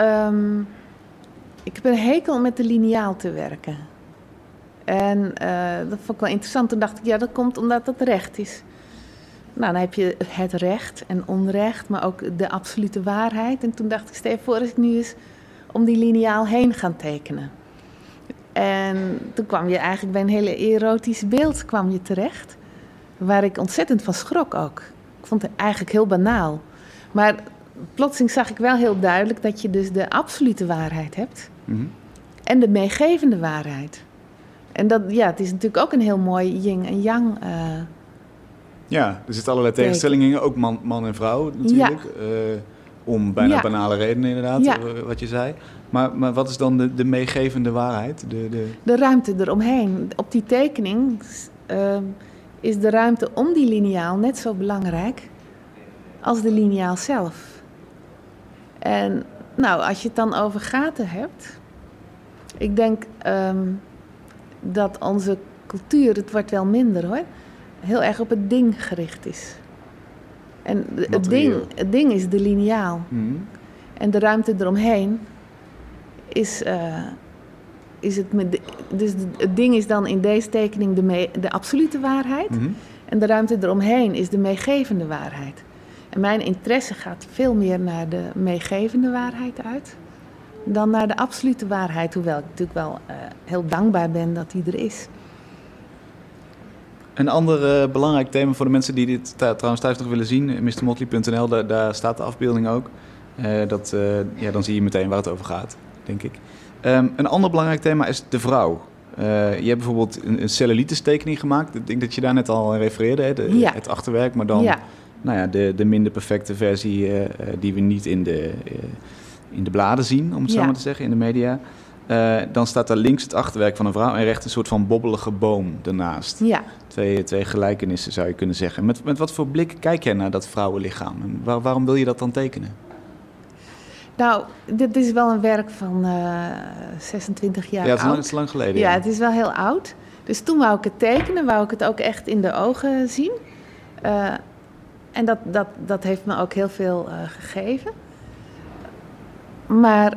ik heb een hekel om met de liniaal te werken. En dat vond ik wel interessant. Toen dacht ik, dat komt omdat het recht is. Nou, dan heb je het recht en onrecht, maar ook de absolute waarheid. En toen dacht ik, stel je voor als ik nu eens om die liniaal heen ga tekenen. En toen kwam je eigenlijk bij een hele erotisch beeld terecht. Waar ik ontzettend van schrok ook. Ik vond het eigenlijk heel banaal. Maar plotseling zag ik wel heel duidelijk dat je dus de absolute waarheid hebt. Mhm. En de meegevende waarheid. En dat, het is natuurlijk ook een heel mooi yin en yang. Ja, er zitten allerlei tegenstellingen in, ook man en vrouw natuurlijk. Om bijna banale redenen inderdaad, wat je zei. Maar wat is dan de meegevende waarheid? De ruimte eromheen. Op die tekening is de ruimte om die liniaal net zo belangrijk als de liniaal zelf. En als je het dan over gaten hebt. Ik denk dat onze cultuur, het wordt wel minder hoor, heel erg op het ding gericht is. En het ding is de liniaal. Mm. En de ruimte eromheen is het... Dus het ding is dan in deze tekening de absolute waarheid. Mm-hmm. En de ruimte eromheen is de meegevende waarheid. En mijn interesse gaat veel meer naar de meegevende waarheid uit dan naar de absolute waarheid. Hoewel ik natuurlijk wel heel dankbaar ben dat die er is. Een ander belangrijk thema voor de mensen die dit trouwens thuis nog willen zien, mrmotley.nl, daar staat de afbeelding ook. Dan zie je meteen waar het over gaat, denk ik. Een ander belangrijk thema is de vrouw. Je hebt bijvoorbeeld een cellulite-tekening gemaakt. Ik denk dat je daar net al aan refereerde, het achterwerk, maar dan de minder perfecte versie die we niet in de bladen zien, om het zo maar te zeggen, in de media. Dan staat daar links het achterwerk van een vrouw en rechts een soort van bobbelige boom ernaast. Ja. Twee gelijkenissen zou je kunnen zeggen. Met wat voor blik kijk jij naar dat vrouwenlichaam? En waarom wil je dat dan tekenen? Nou, dit is wel een werk van 26 jaar oud. Ja, het is lang geleden. Ja, het is wel heel oud. Dus toen wou ik het tekenen, wou ik het ook echt in de ogen zien. En dat heeft me ook heel veel gegeven. Maar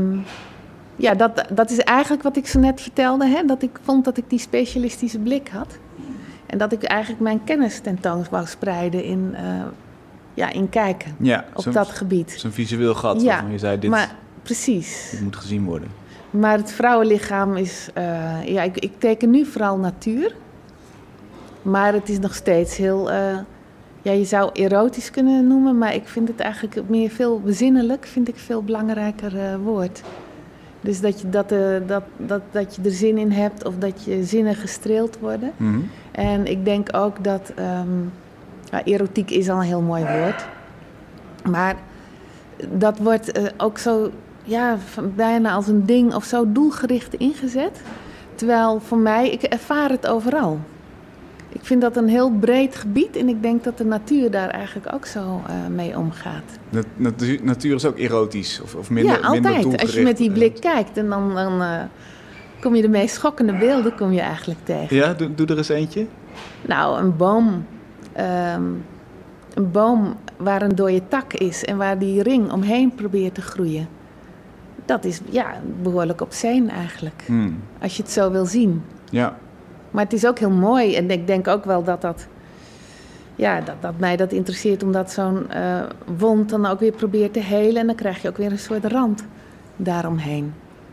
dat is eigenlijk wat ik zo net vertelde. Hè? Dat ik vond dat ik die specialistische blik had. En dat ik eigenlijk mijn kennis tentoon wou spreiden in kijken. Ja, op dat gebied. Zo'n visueel gat waarvan je zei, dit moet gezien worden. Maar het vrouwenlichaam is... ik teken nu vooral natuur. Maar het is nog steeds heel... je zou erotisch kunnen noemen, maar ik vind het eigenlijk meer veel bezinnelijk. Vind ik een veel belangrijker woord. Dus dat je er zin in hebt of dat je zinnen gestreeld worden. Mm-hmm. En ik denk ook dat... erotiek is al een heel mooi woord. Maar dat wordt ook zo... bijna als een ding of zo doelgericht ingezet. Terwijl voor mij, ik ervaar het overal. Ik vind dat een heel breed gebied en ik denk dat de natuur daar eigenlijk ook zo mee omgaat. Natuur is ook erotisch of minder altijd. Minder doelgericht. Als je met die blik kijkt en dan kom je de meest schokkende beelden eigenlijk tegen. Ja, doe er eens eentje. Nou, een boom. Een boom waar een dode tak is en waar die ring omheen probeert te groeien. Dat is behoorlijk obscene eigenlijk. Als je het zo wil zien. Ja. Maar het is ook heel mooi. En ik denk ook wel dat mij dat interesseert. Omdat zo'n wond dan ook weer probeert te helen. En dan krijg je ook weer een soort rand daaromheen.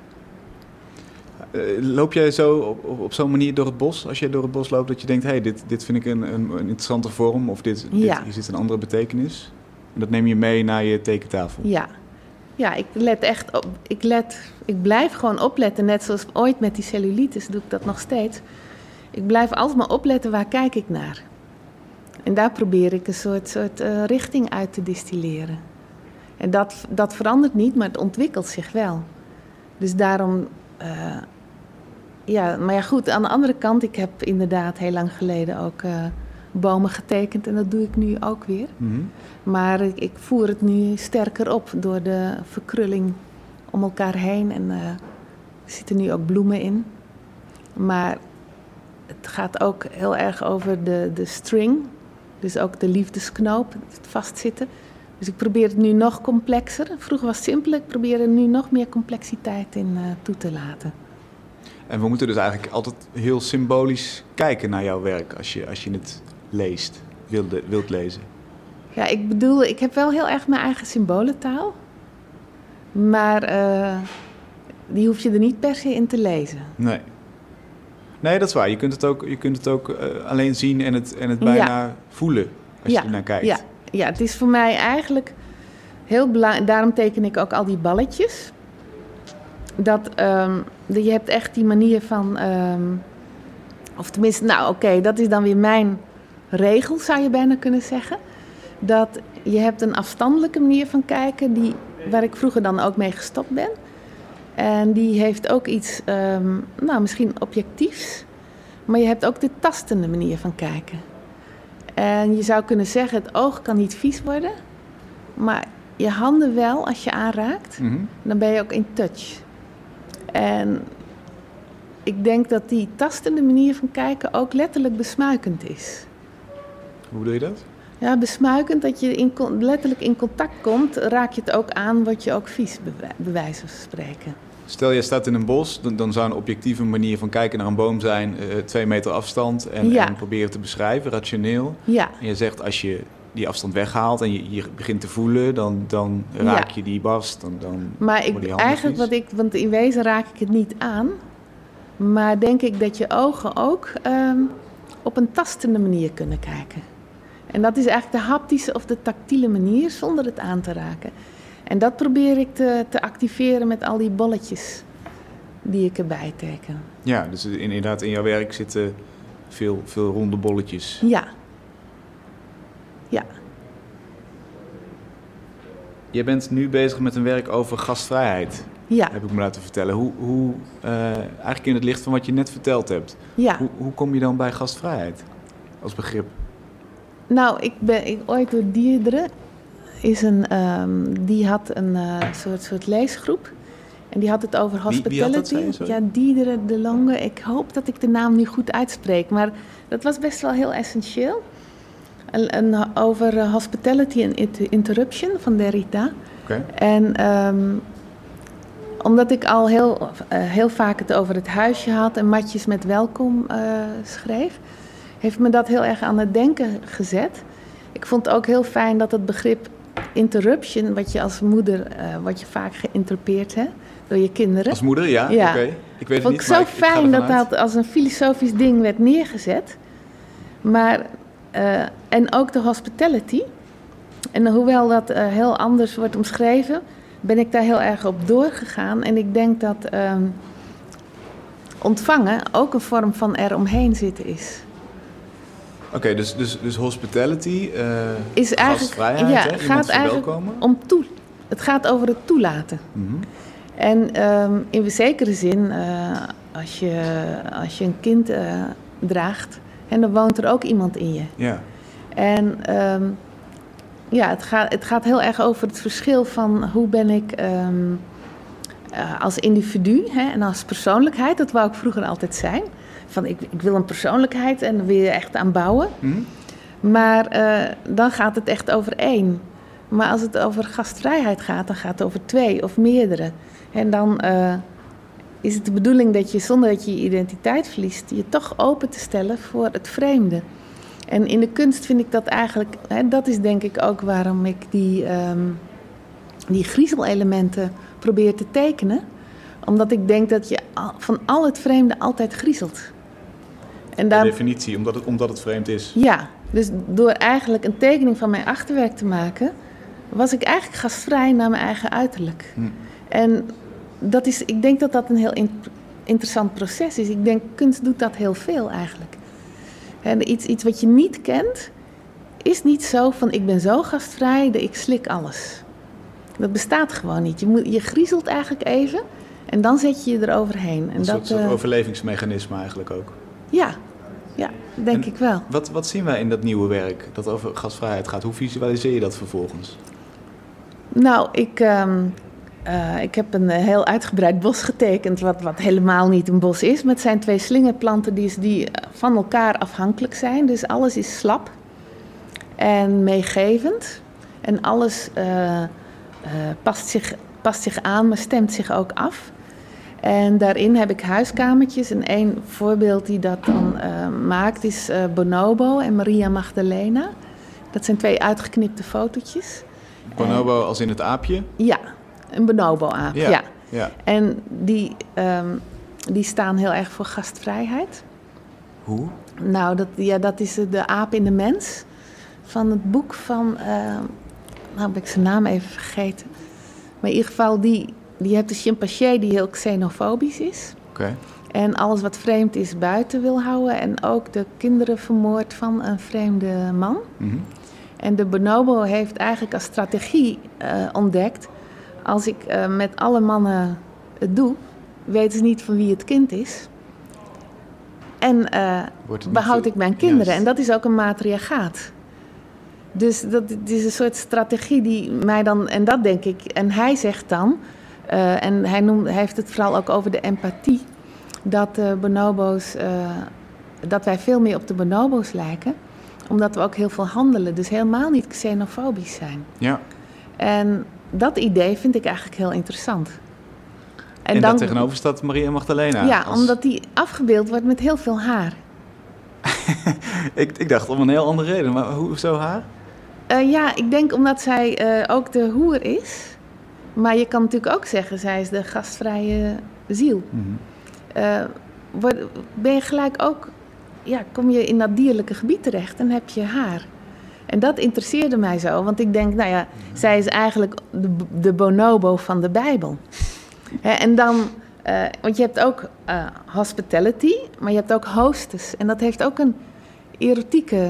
Loop jij zo op zo'n manier door het bos? Als jij door het bos loopt dat je denkt... dit vind ik een interessante vorm. Of hier zit een andere betekenis. En dat neem je mee naar je tekentafel. Ja, ik let echt op. Ik blijf gewoon opletten. Net zoals ooit met die cellulitis doe ik dat nog steeds. Ik blijf altijd maar opletten, waar kijk ik naar? En daar probeer ik een soort richting uit te distilleren. En dat verandert niet, maar het ontwikkelt zich wel. Dus daarom... maar goed, aan de andere kant... Ik heb inderdaad heel lang geleden ook bomen getekend. En dat doe ik nu ook weer. Mm-hmm. Maar ik voer het nu sterker op door de verkrulling om elkaar heen. En er zitten nu ook bloemen in. Maar het gaat ook heel erg over de string. Dus ook de liefdesknoop, het vastzitten. Dus ik probeer het nu nog complexer. Vroeger was het simpel, ik probeer er nu nog meer complexiteit in toe te laten. En we moeten dus eigenlijk altijd heel symbolisch kijken naar jouw werk als je het leest, wilt lezen. Ja, ik bedoel, ik heb wel heel erg mijn eigen symbolentaal. Maar die hoef je er niet per se in te lezen. Nee, dat is waar. Je kunt het ook alleen zien en het bijna voelen als je er naar kijkt. Ja, het is voor mij eigenlijk heel belangrijk. Daarom teken ik ook al die balletjes. Je hebt echt die manier van... of tenminste, dat is dan weer mijn regel, zou je bijna kunnen zeggen. Dat je hebt een afstandelijke manier van kijken, waar ik vroeger dan ook mee gestopt ben. En die heeft ook iets, misschien objectiefs. Maar je hebt ook de tastende manier van kijken. En je zou kunnen zeggen, het oog kan niet vies worden. Maar je handen wel, als je aanraakt, dan ben je ook in touch. En ik denk dat die tastende manier van kijken ook letterlijk besmuikend is. Hoe bedoel je dat? Ja, besmuikend, dat je letterlijk in contact komt, raak je het ook aan, word je ook vies, bij wijze van spreken. Stel, je staat in een bos, dan zou een objectieve manier van kijken naar een boom zijn 2 meter afstand en proberen te beschrijven, rationeel. Ja. En je zegt, als je die afstand weghaalt en je begint te voelen, dan raak je die barst. Maar want in wezen raak ik het niet aan, maar denk ik dat je ogen ook op een tastende manier kunnen kijken. En dat is eigenlijk de haptische of de tactiele manier zonder het aan te raken. En dat probeer ik te activeren met al die bolletjes die ik erbij teken. Ja, dus inderdaad in jouw werk zitten veel ronde bolletjes. Ja. Je bent nu bezig met een werk over gastvrijheid. Ja. Heb ik me laten vertellen. Eigenlijk in het licht van wat je net verteld hebt. Ja. Hoe kom je dan bij gastvrijheid als begrip? Nou, ooit door Diedre die had een soort leesgroep. En die had het over hospitality. Wie had dat, ja, Diedre de Lange. Ik hoop dat ik de naam nu goed uitspreek. Maar dat was best wel heel essentieel. Over hospitality and interruption van Derrida. Okay. En omdat ik al heel vaak het over het huisje had en matjes met welkom schreef, heeft me dat heel erg aan het denken gezet. ik vond het ook heel fijn dat het begrip interruption, wat je als moeder, wat je vaak geïnterpreteerd hè, door je kinderen. Als moeder, ja. Ja. Oké. Ik weet het Vond niet, ik maar zo ik ga fijn ervan uit. dat als een filosofisch ding werd neergezet. Maar, en ook de hospitality. En hoewel dat heel anders wordt omschreven, ben ik daar heel erg op doorgegaan. En ik denk dat ontvangen ook een vorm van eromheen zitten is. Oké, dus hospitality, Is eigenlijk, gastvrijheid, ja, hè? Iemand gaat eigenlijk verwelkomen. om het gaat over het toelaten. Mhm. En in zekere zin, als je een kind draagt, en dan woont er ook iemand in je. Ja. En het gaat heel erg over het verschil van hoe ben ik als individu hè, en als persoonlijkheid. Dat wou ik vroeger altijd zijn. Van ik wil een persoonlijkheid en daar wil je echt aan bouwen. Mhm. Maar dan gaat het echt over één. Maar als het over gastvrijheid gaat, dan gaat het over twee of meerdere. En dan is het de bedoeling dat je, zonder dat je je identiteit verliest, je toch open te stellen voor het vreemde. En in de kunst vind ik dat eigenlijk, hè, dat is denk ik ook waarom ik die griezelelementen probeer te tekenen. Omdat ik denk dat je van al het vreemde altijd griezelt. En Per definitie, omdat het vreemd is. ja, dus door eigenlijk een tekening van mijn achterwerk te maken, was ik eigenlijk gastvrij naar mijn eigen uiterlijk. En ik denk dat dat een heel interessant proces is. Ik denk, kunst doet dat heel veel eigenlijk. En iets wat je niet kent, is niet zo van ik ben zo gastvrij dat ik slik alles. Dat bestaat gewoon niet. Je griezelt eigenlijk even en dan zet je je eroverheen. En Een soort overlevingsmechanisme eigenlijk ook. Ja, denk ik wel. Wat zien wij in dat nieuwe werk dat over gastvrijheid gaat? Hoe visualiseer je dat vervolgens? Nou, ik heb een heel uitgebreid bos getekend, wat helemaal niet een bos is. Maar het zijn 2 slingerplanten die van elkaar afhankelijk zijn. Dus alles is slap en meegevend. En alles past zich aan, maar stemt zich ook af. En daarin heb ik huiskamertjes. En één voorbeeld die dat dan maakt is Bonobo en Maria Magdalena. Dat zijn 2 uitgeknipte fotootjes. Bonobo als in het aapje? Ja, een bonobo-aap, ja. Ja. En die staan heel erg voor gastvrijheid. Hoe? Nou, dat is de aap in de mens. Van het boek van... nou ben ik zijn naam even vergeten. Maar in ieder geval, die heeft een chimpansee die heel xenofobisch is. Oké. En alles wat vreemd is buiten wil houden. En ook de kinderen vermoordt van een vreemde man. Mhm. En de bonobo heeft eigenlijk als strategie ontdekt... als ik met alle mannen het doe, weten ze niet van wie het kind is. En behoud ik mijn kinderen. Juist. En dat is ook een matriarchaat. Dus dat is een soort strategie die mij dan... En dat denk ik. En hij zegt dan... en hij heeft het vooral ook over de empathie... dat bonobo's... dat wij veel meer op de bonobo's lijken... omdat we ook heel veel handelen. Dus helemaal niet xenofobisch zijn. Ja. En dat idee vind ik eigenlijk heel interessant. En daar tegenover staat Maria Magdalena. Ja, omdat die afgebeeld wordt met heel veel haar. Ik dacht om een heel andere reden, maar hoezo haar? Ja, ik denk omdat zij ook de hoer is. Maar je kan natuurlijk ook zeggen, zij is de gastvrije ziel. Mm-hmm. Ben je gelijk ook... Ja, kom je in dat dierlijke gebied terecht en heb je haar. En dat interesseerde mij zo. Want ik denk, nou ja, zij is eigenlijk de bonobo van de Bijbel. En dan... want je hebt ook hospitality, maar je hebt ook hostess. En dat heeft ook een erotieke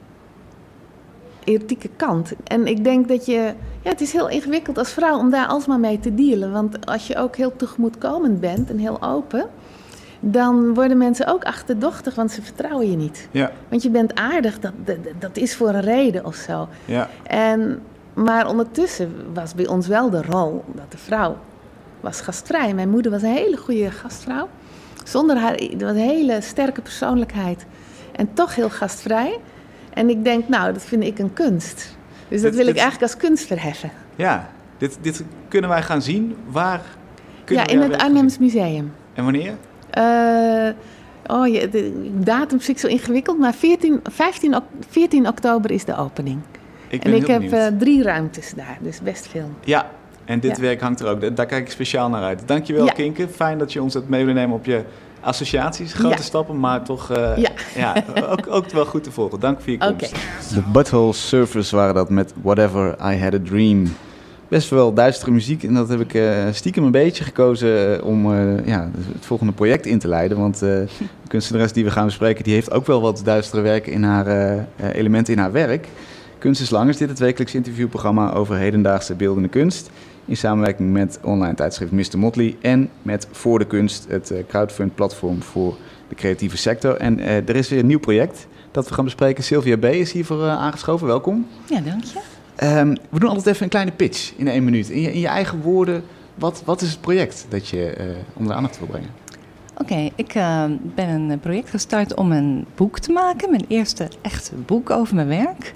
kant. En ik denk dat je... Ja, het is heel ingewikkeld als vrouw om daar alsmaar mee te dealen. Want als je ook heel tegemoetkomend bent en heel open... dan worden mensen ook achterdochtig, want ze vertrouwen je niet. Ja. Want je bent aardig, dat is voor een reden of zo. Ja. Maar ondertussen was bij ons wel de rol dat de vrouw was gastvrij. Mijn moeder was een hele goede gastvrouw. Zonder haar, dat was een hele sterke persoonlijkheid. En toch heel gastvrij. En ik denk, nou, dat vind ik een kunst. Dus dat wil ik eigenlijk als kunst verheffen. Ja, dit kunnen wij gaan zien. Waar kunnen ja, in het Arnhems Museum. En wanneer? De datum vind ik zo ingewikkeld, maar 14 oktober is de opening. Ik heb 3 ruimtes daar, dus best veel. Ja, en dit werk hangt er ook. Daar kijk ik speciaal naar uit. Dankjewel, Kinke. Fijn dat je ons het mee wil nemen op je associaties. Grote stappen, maar toch ook wel goed te volgen. Dank voor je komst. De Butthole Surfers waren dat met Whatever I Had a Dream. Best wel duistere muziek en dat heb ik stiekem een beetje gekozen om het volgende project in te leiden. Want de kunstenares die we gaan bespreken, die heeft ook wel wat duistere werken in haar elementen in haar werk. Kunst is Lang is dit het wekelijks interviewprogramma over hedendaagse beeldende kunst. In samenwerking met online tijdschrift Mr. Motley en met Voor de Kunst, het crowdfund-platform voor de creatieve sector. En er is weer een nieuw project dat we gaan bespreken. Sylvia B. is hiervoor aangeschoven. Welkom. Ja, dank je. We doen altijd even een kleine pitch in 1 minuut. In je eigen woorden, wat is het project dat je onder de aandacht wil brengen? Oké, ik ben een project gestart om een boek te maken. Mijn eerste echte boek over mijn werk.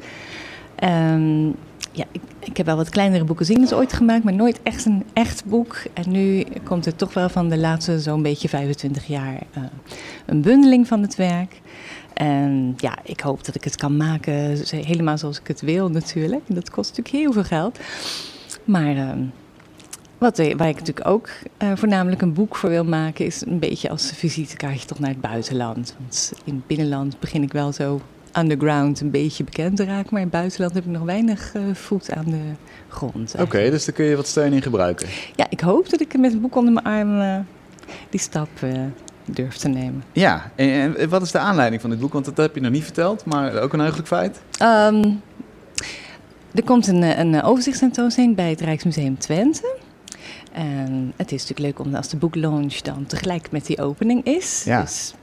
Ik heb wel wat kleinere boekenzines ooit gemaakt, maar nooit echt een echt boek. En nu komt er toch wel van de laatste zo'n beetje 25 jaar een bundeling van het werk. En ja, ik hoop dat ik het kan maken helemaal zoals ik het wil natuurlijk. Dat kost natuurlijk heel veel geld. Maar waar ik natuurlijk ook voornamelijk een boek voor wil maken, is een beetje als visitekaartje toch naar het buitenland. Want in het binnenland begin ik wel zo underground een beetje bekend te raken. Maar in het buitenland heb ik nog weinig voet aan de grond. Oké, dus daar kun je wat steun in gebruiken. Ja, ik hoop dat ik met een boek onder mijn arm die stap durf te nemen. Ja, en wat is de aanleiding van dit boek? Want dat heb je nog niet verteld, maar ook een heugelijk feit. Er komt een overzichtstentoonstelling bij het Rijksmuseum Twente. En het is natuurlijk leuk als de boeklaunch dan tegelijk met die opening is. Ja. Dus,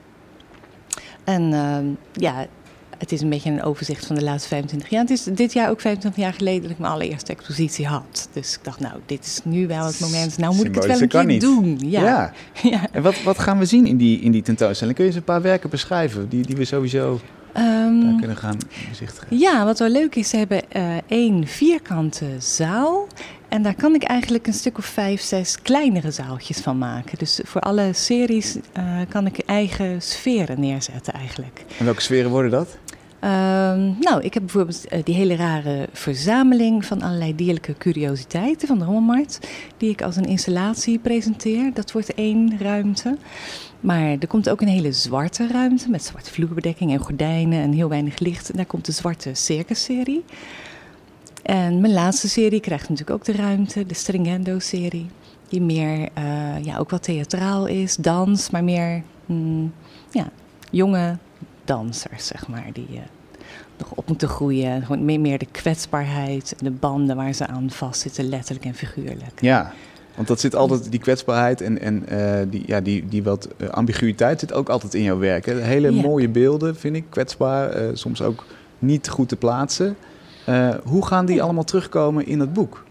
het is een beetje een overzicht van de laatste 25 jaar. Het is dit jaar ook 25 jaar geleden dat ik mijn allereerste expositie had. Dus ik dacht, dit is nu wel het moment. Nou moet ik het wel een keer doen. Ja. En wat gaan we zien in die tentoonstelling? Kun je eens een paar werken beschrijven die we sowieso daar kunnen gaan bezichtigen? Ja, wat wel leuk is, ze hebben 1 vierkante zaal. En daar kan ik eigenlijk een stuk of 5, 6 kleinere zaaltjes van maken. Dus voor alle series kan ik eigen sferen neerzetten eigenlijk. En welke sferen worden dat? Ik heb bijvoorbeeld die hele rare verzameling van allerlei dierlijke curiositeiten van de Rommelmarkt, die ik als een installatie presenteer. Dat wordt 1 ruimte. Maar er komt ook een hele zwarte ruimte met zwarte vloerbedekking en gordijnen en heel weinig licht. En daar komt de zwarte circusserie. En mijn laatste serie krijgt natuurlijk ook de ruimte, de Stringendo-serie. Die meer ook wat theatraal is, dans, maar meer jonge dansers, zeg maar. Die nog op moeten groeien. Gewoon meer de kwetsbaarheid en de banden waar ze aan vastzitten, letterlijk en figuurlijk. Ja, want dat zit altijd, die kwetsbaarheid en die wat ambiguïteit zit ook altijd in jouw werk. Hè? Hele mooie beelden, vind ik, kwetsbaar, soms ook niet goed te plaatsen. Hoe gaan die allemaal terugkomen in het boek?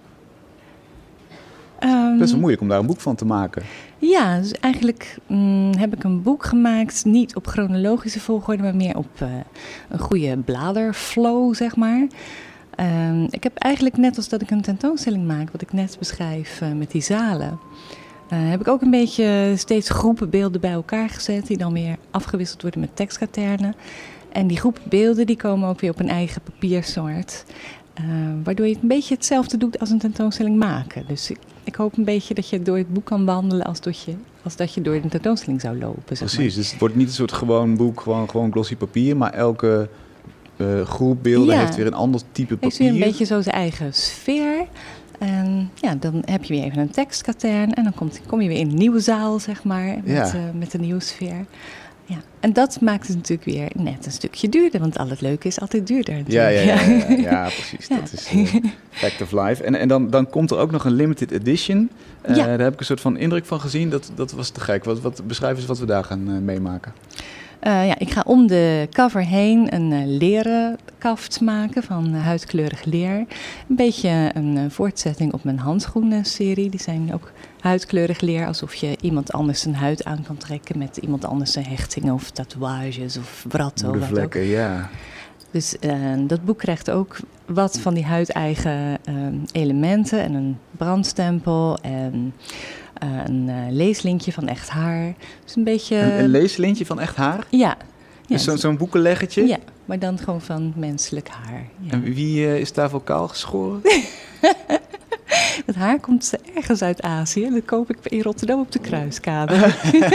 Best wel moeilijk om daar een boek van te maken. Ja, dus eigenlijk heb ik een boek gemaakt, niet op chronologische volgorde, maar meer op een goede bladerflow, zeg maar. Ik heb eigenlijk net als dat ik een tentoonstelling maak, wat ik net beschrijf met die zalen, heb ik ook een beetje steeds groepen beelden bij elkaar gezet, die dan weer afgewisseld worden met tekstkaternen. En die groep beelden die komen ook weer op een eigen papiersoort. Waardoor je het een beetje hetzelfde doet als een tentoonstelling maken. Dus ik hoop een beetje dat je door het boek kan wandelen als dat je door de tentoonstelling zou lopen. Precies, zeg maar. Dus het wordt niet een soort gewoon boek, gewoon glossy papier. Maar elke groep beelden heeft weer een ander type papier. Heeft weer een beetje zo zijn eigen sfeer. En dan heb je weer even een tekstkatern. En dan kom je weer in een nieuwe zaal, zeg maar, met een nieuwe sfeer. Ja, en dat maakt het natuurlijk weer net een stukje duurder, want al het leuke is altijd duurder natuurlijk. Ja, precies. Ja. Dat is fact of life. En dan komt er ook nog een limited edition. Daar heb ik een soort van indruk van gezien. Dat was te gek. Beschrijf eens wat we daar gaan meemaken. Ik ga om de cover heen een leren kaft maken van huidkleurig leer. Een beetje een voortzetting op mijn handschoenen-serie. Die zijn ook huidkleurig leer, alsof je iemand anders zijn huid aan kan trekken met iemand anders zijn hechtingen of tatoeages of wratten. Moedervlekken, ja. Dus dat boek krijgt ook wat van die huideigen elementen en een brandstempel en een leeslintje van Echt Haar. Dus een beetje... Een leeslintje van Echt Haar? Ja. Dus zo'n boekenleggetje? Ja, maar dan gewoon van menselijk haar. Ja. En wie is daar voor kaal geschoren? Het haar komt ergens uit Azië. Dat koop ik in Rotterdam op de Kruiskade.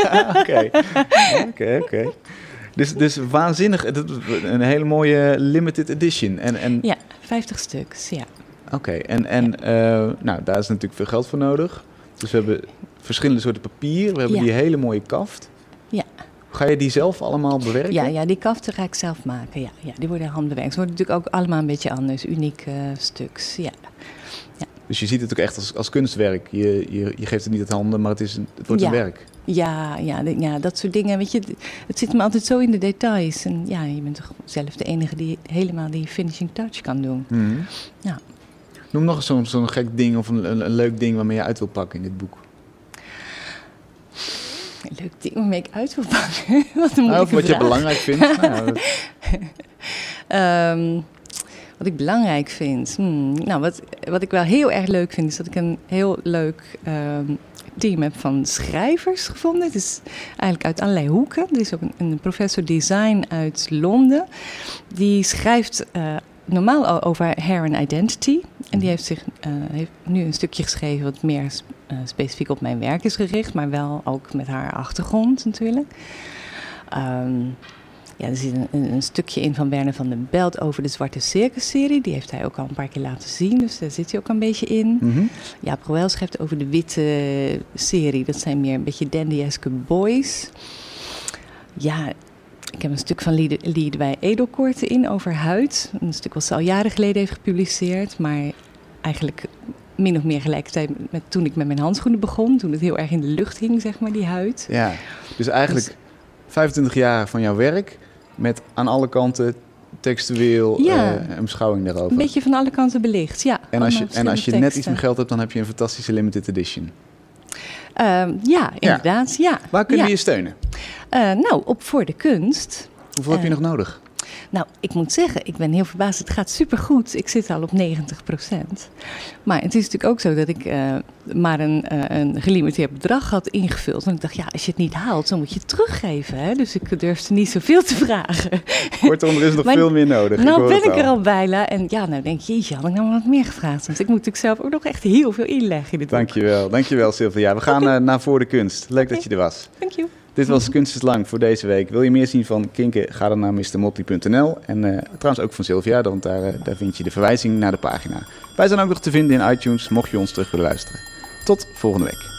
Oké. Dus waanzinnig. Een hele mooie limited edition. Ja, 50 stuks, ja. Oké, nou, daar is natuurlijk veel geld voor nodig. Dus we hebben verschillende soorten papier. We hebben die hele mooie kaft. Ja. Ga je die zelf allemaal bewerken? Ja, die kaften ga ik zelf maken. Ja, die worden handbewerkt. Ze worden natuurlijk ook allemaal een beetje anders. Unieke stuks, ja. Dus je ziet het ook echt als kunstwerk. Je geeft het niet uit handen, maar het wordt een werk. Ja, dat soort dingen. Weet je, het zit me altijd zo in de details. En ja, je bent toch zelf de enige die helemaal die finishing touch kan doen. Mm-hmm. Ja. Noem nog eens zo'n gek ding of een leuk ding waarmee je uit wil pakken in dit boek. Een leuk ding waarmee ik uit wil pakken? Wat een of wat je belangrijk vindt. Wat ik belangrijk vind? Nou, wat ik wel heel erg leuk vind, is dat ik een heel leuk team heb van schrijvers gevonden. Het is eigenlijk uit allerlei hoeken. Er is ook een professor design uit Londen. Die schrijft normaal al over hair and identity. En die heeft nu een stukje geschreven wat meer specifiek op mijn werk is gericht. Maar wel ook met haar achtergrond natuurlijk. Er zit een stukje in van Werner van den Belt over de Zwarte Circus-serie. Die heeft hij ook al een paar keer laten zien, dus daar zit hij ook een beetje in. Mm-hmm. Jaap Roel schrijft over de witte serie. Dat zijn meer een beetje dandy-eske boys. Ja, ik heb een stuk van Liedewij Edelkorte in over huid. Een stuk wat ze al jaren geleden heeft gepubliceerd, maar eigenlijk min of meer gelijkertijd met toen ik met mijn handschoenen begon. Toen het heel erg in de lucht hing, zeg maar, die huid. Ja, dus eigenlijk 25 jaar van jouw werk met aan alle kanten textueel een beschouwing daarover. Een beetje van alle kanten belicht, ja. En als je net iets meer geld hebt, dan heb je een fantastische limited edition. Ja, inderdaad, ja. Waar kunnen we je steunen? Nou, op Voor de Kunst. Hoeveel heb je nog nodig? Nou, ik moet zeggen, ik ben heel verbaasd. Het gaat supergoed. Ik zit al op 90%. Maar het is natuurlijk ook zo dat ik maar een gelimiteerd bedrag had ingevuld. Want ik dacht, ja, als je het niet haalt, dan moet je het teruggeven. Hè? Dus ik durfde niet zoveel te vragen. Kortom, er is nog veel meer nodig. Nou ben ik er al bijna. En ja, nou denk je, jeetje, had ik nou wat meer gevraagd. Want ik moet natuurlijk zelf ook nog echt heel veel inleggen in dit boek. Dankjewel Sylvia. We gaan naar Voor de Kunst. Leuk dat je er was. Dank je. Dit was Kunst is Lang voor deze week. Wil je meer zien van Kinke, ga dan naar mrmotley.nl. En trouwens ook van Sylvia, want daar vind je de verwijzing naar de pagina. Wij zijn ook nog te vinden in iTunes, mocht je ons terug willen luisteren. Tot volgende week.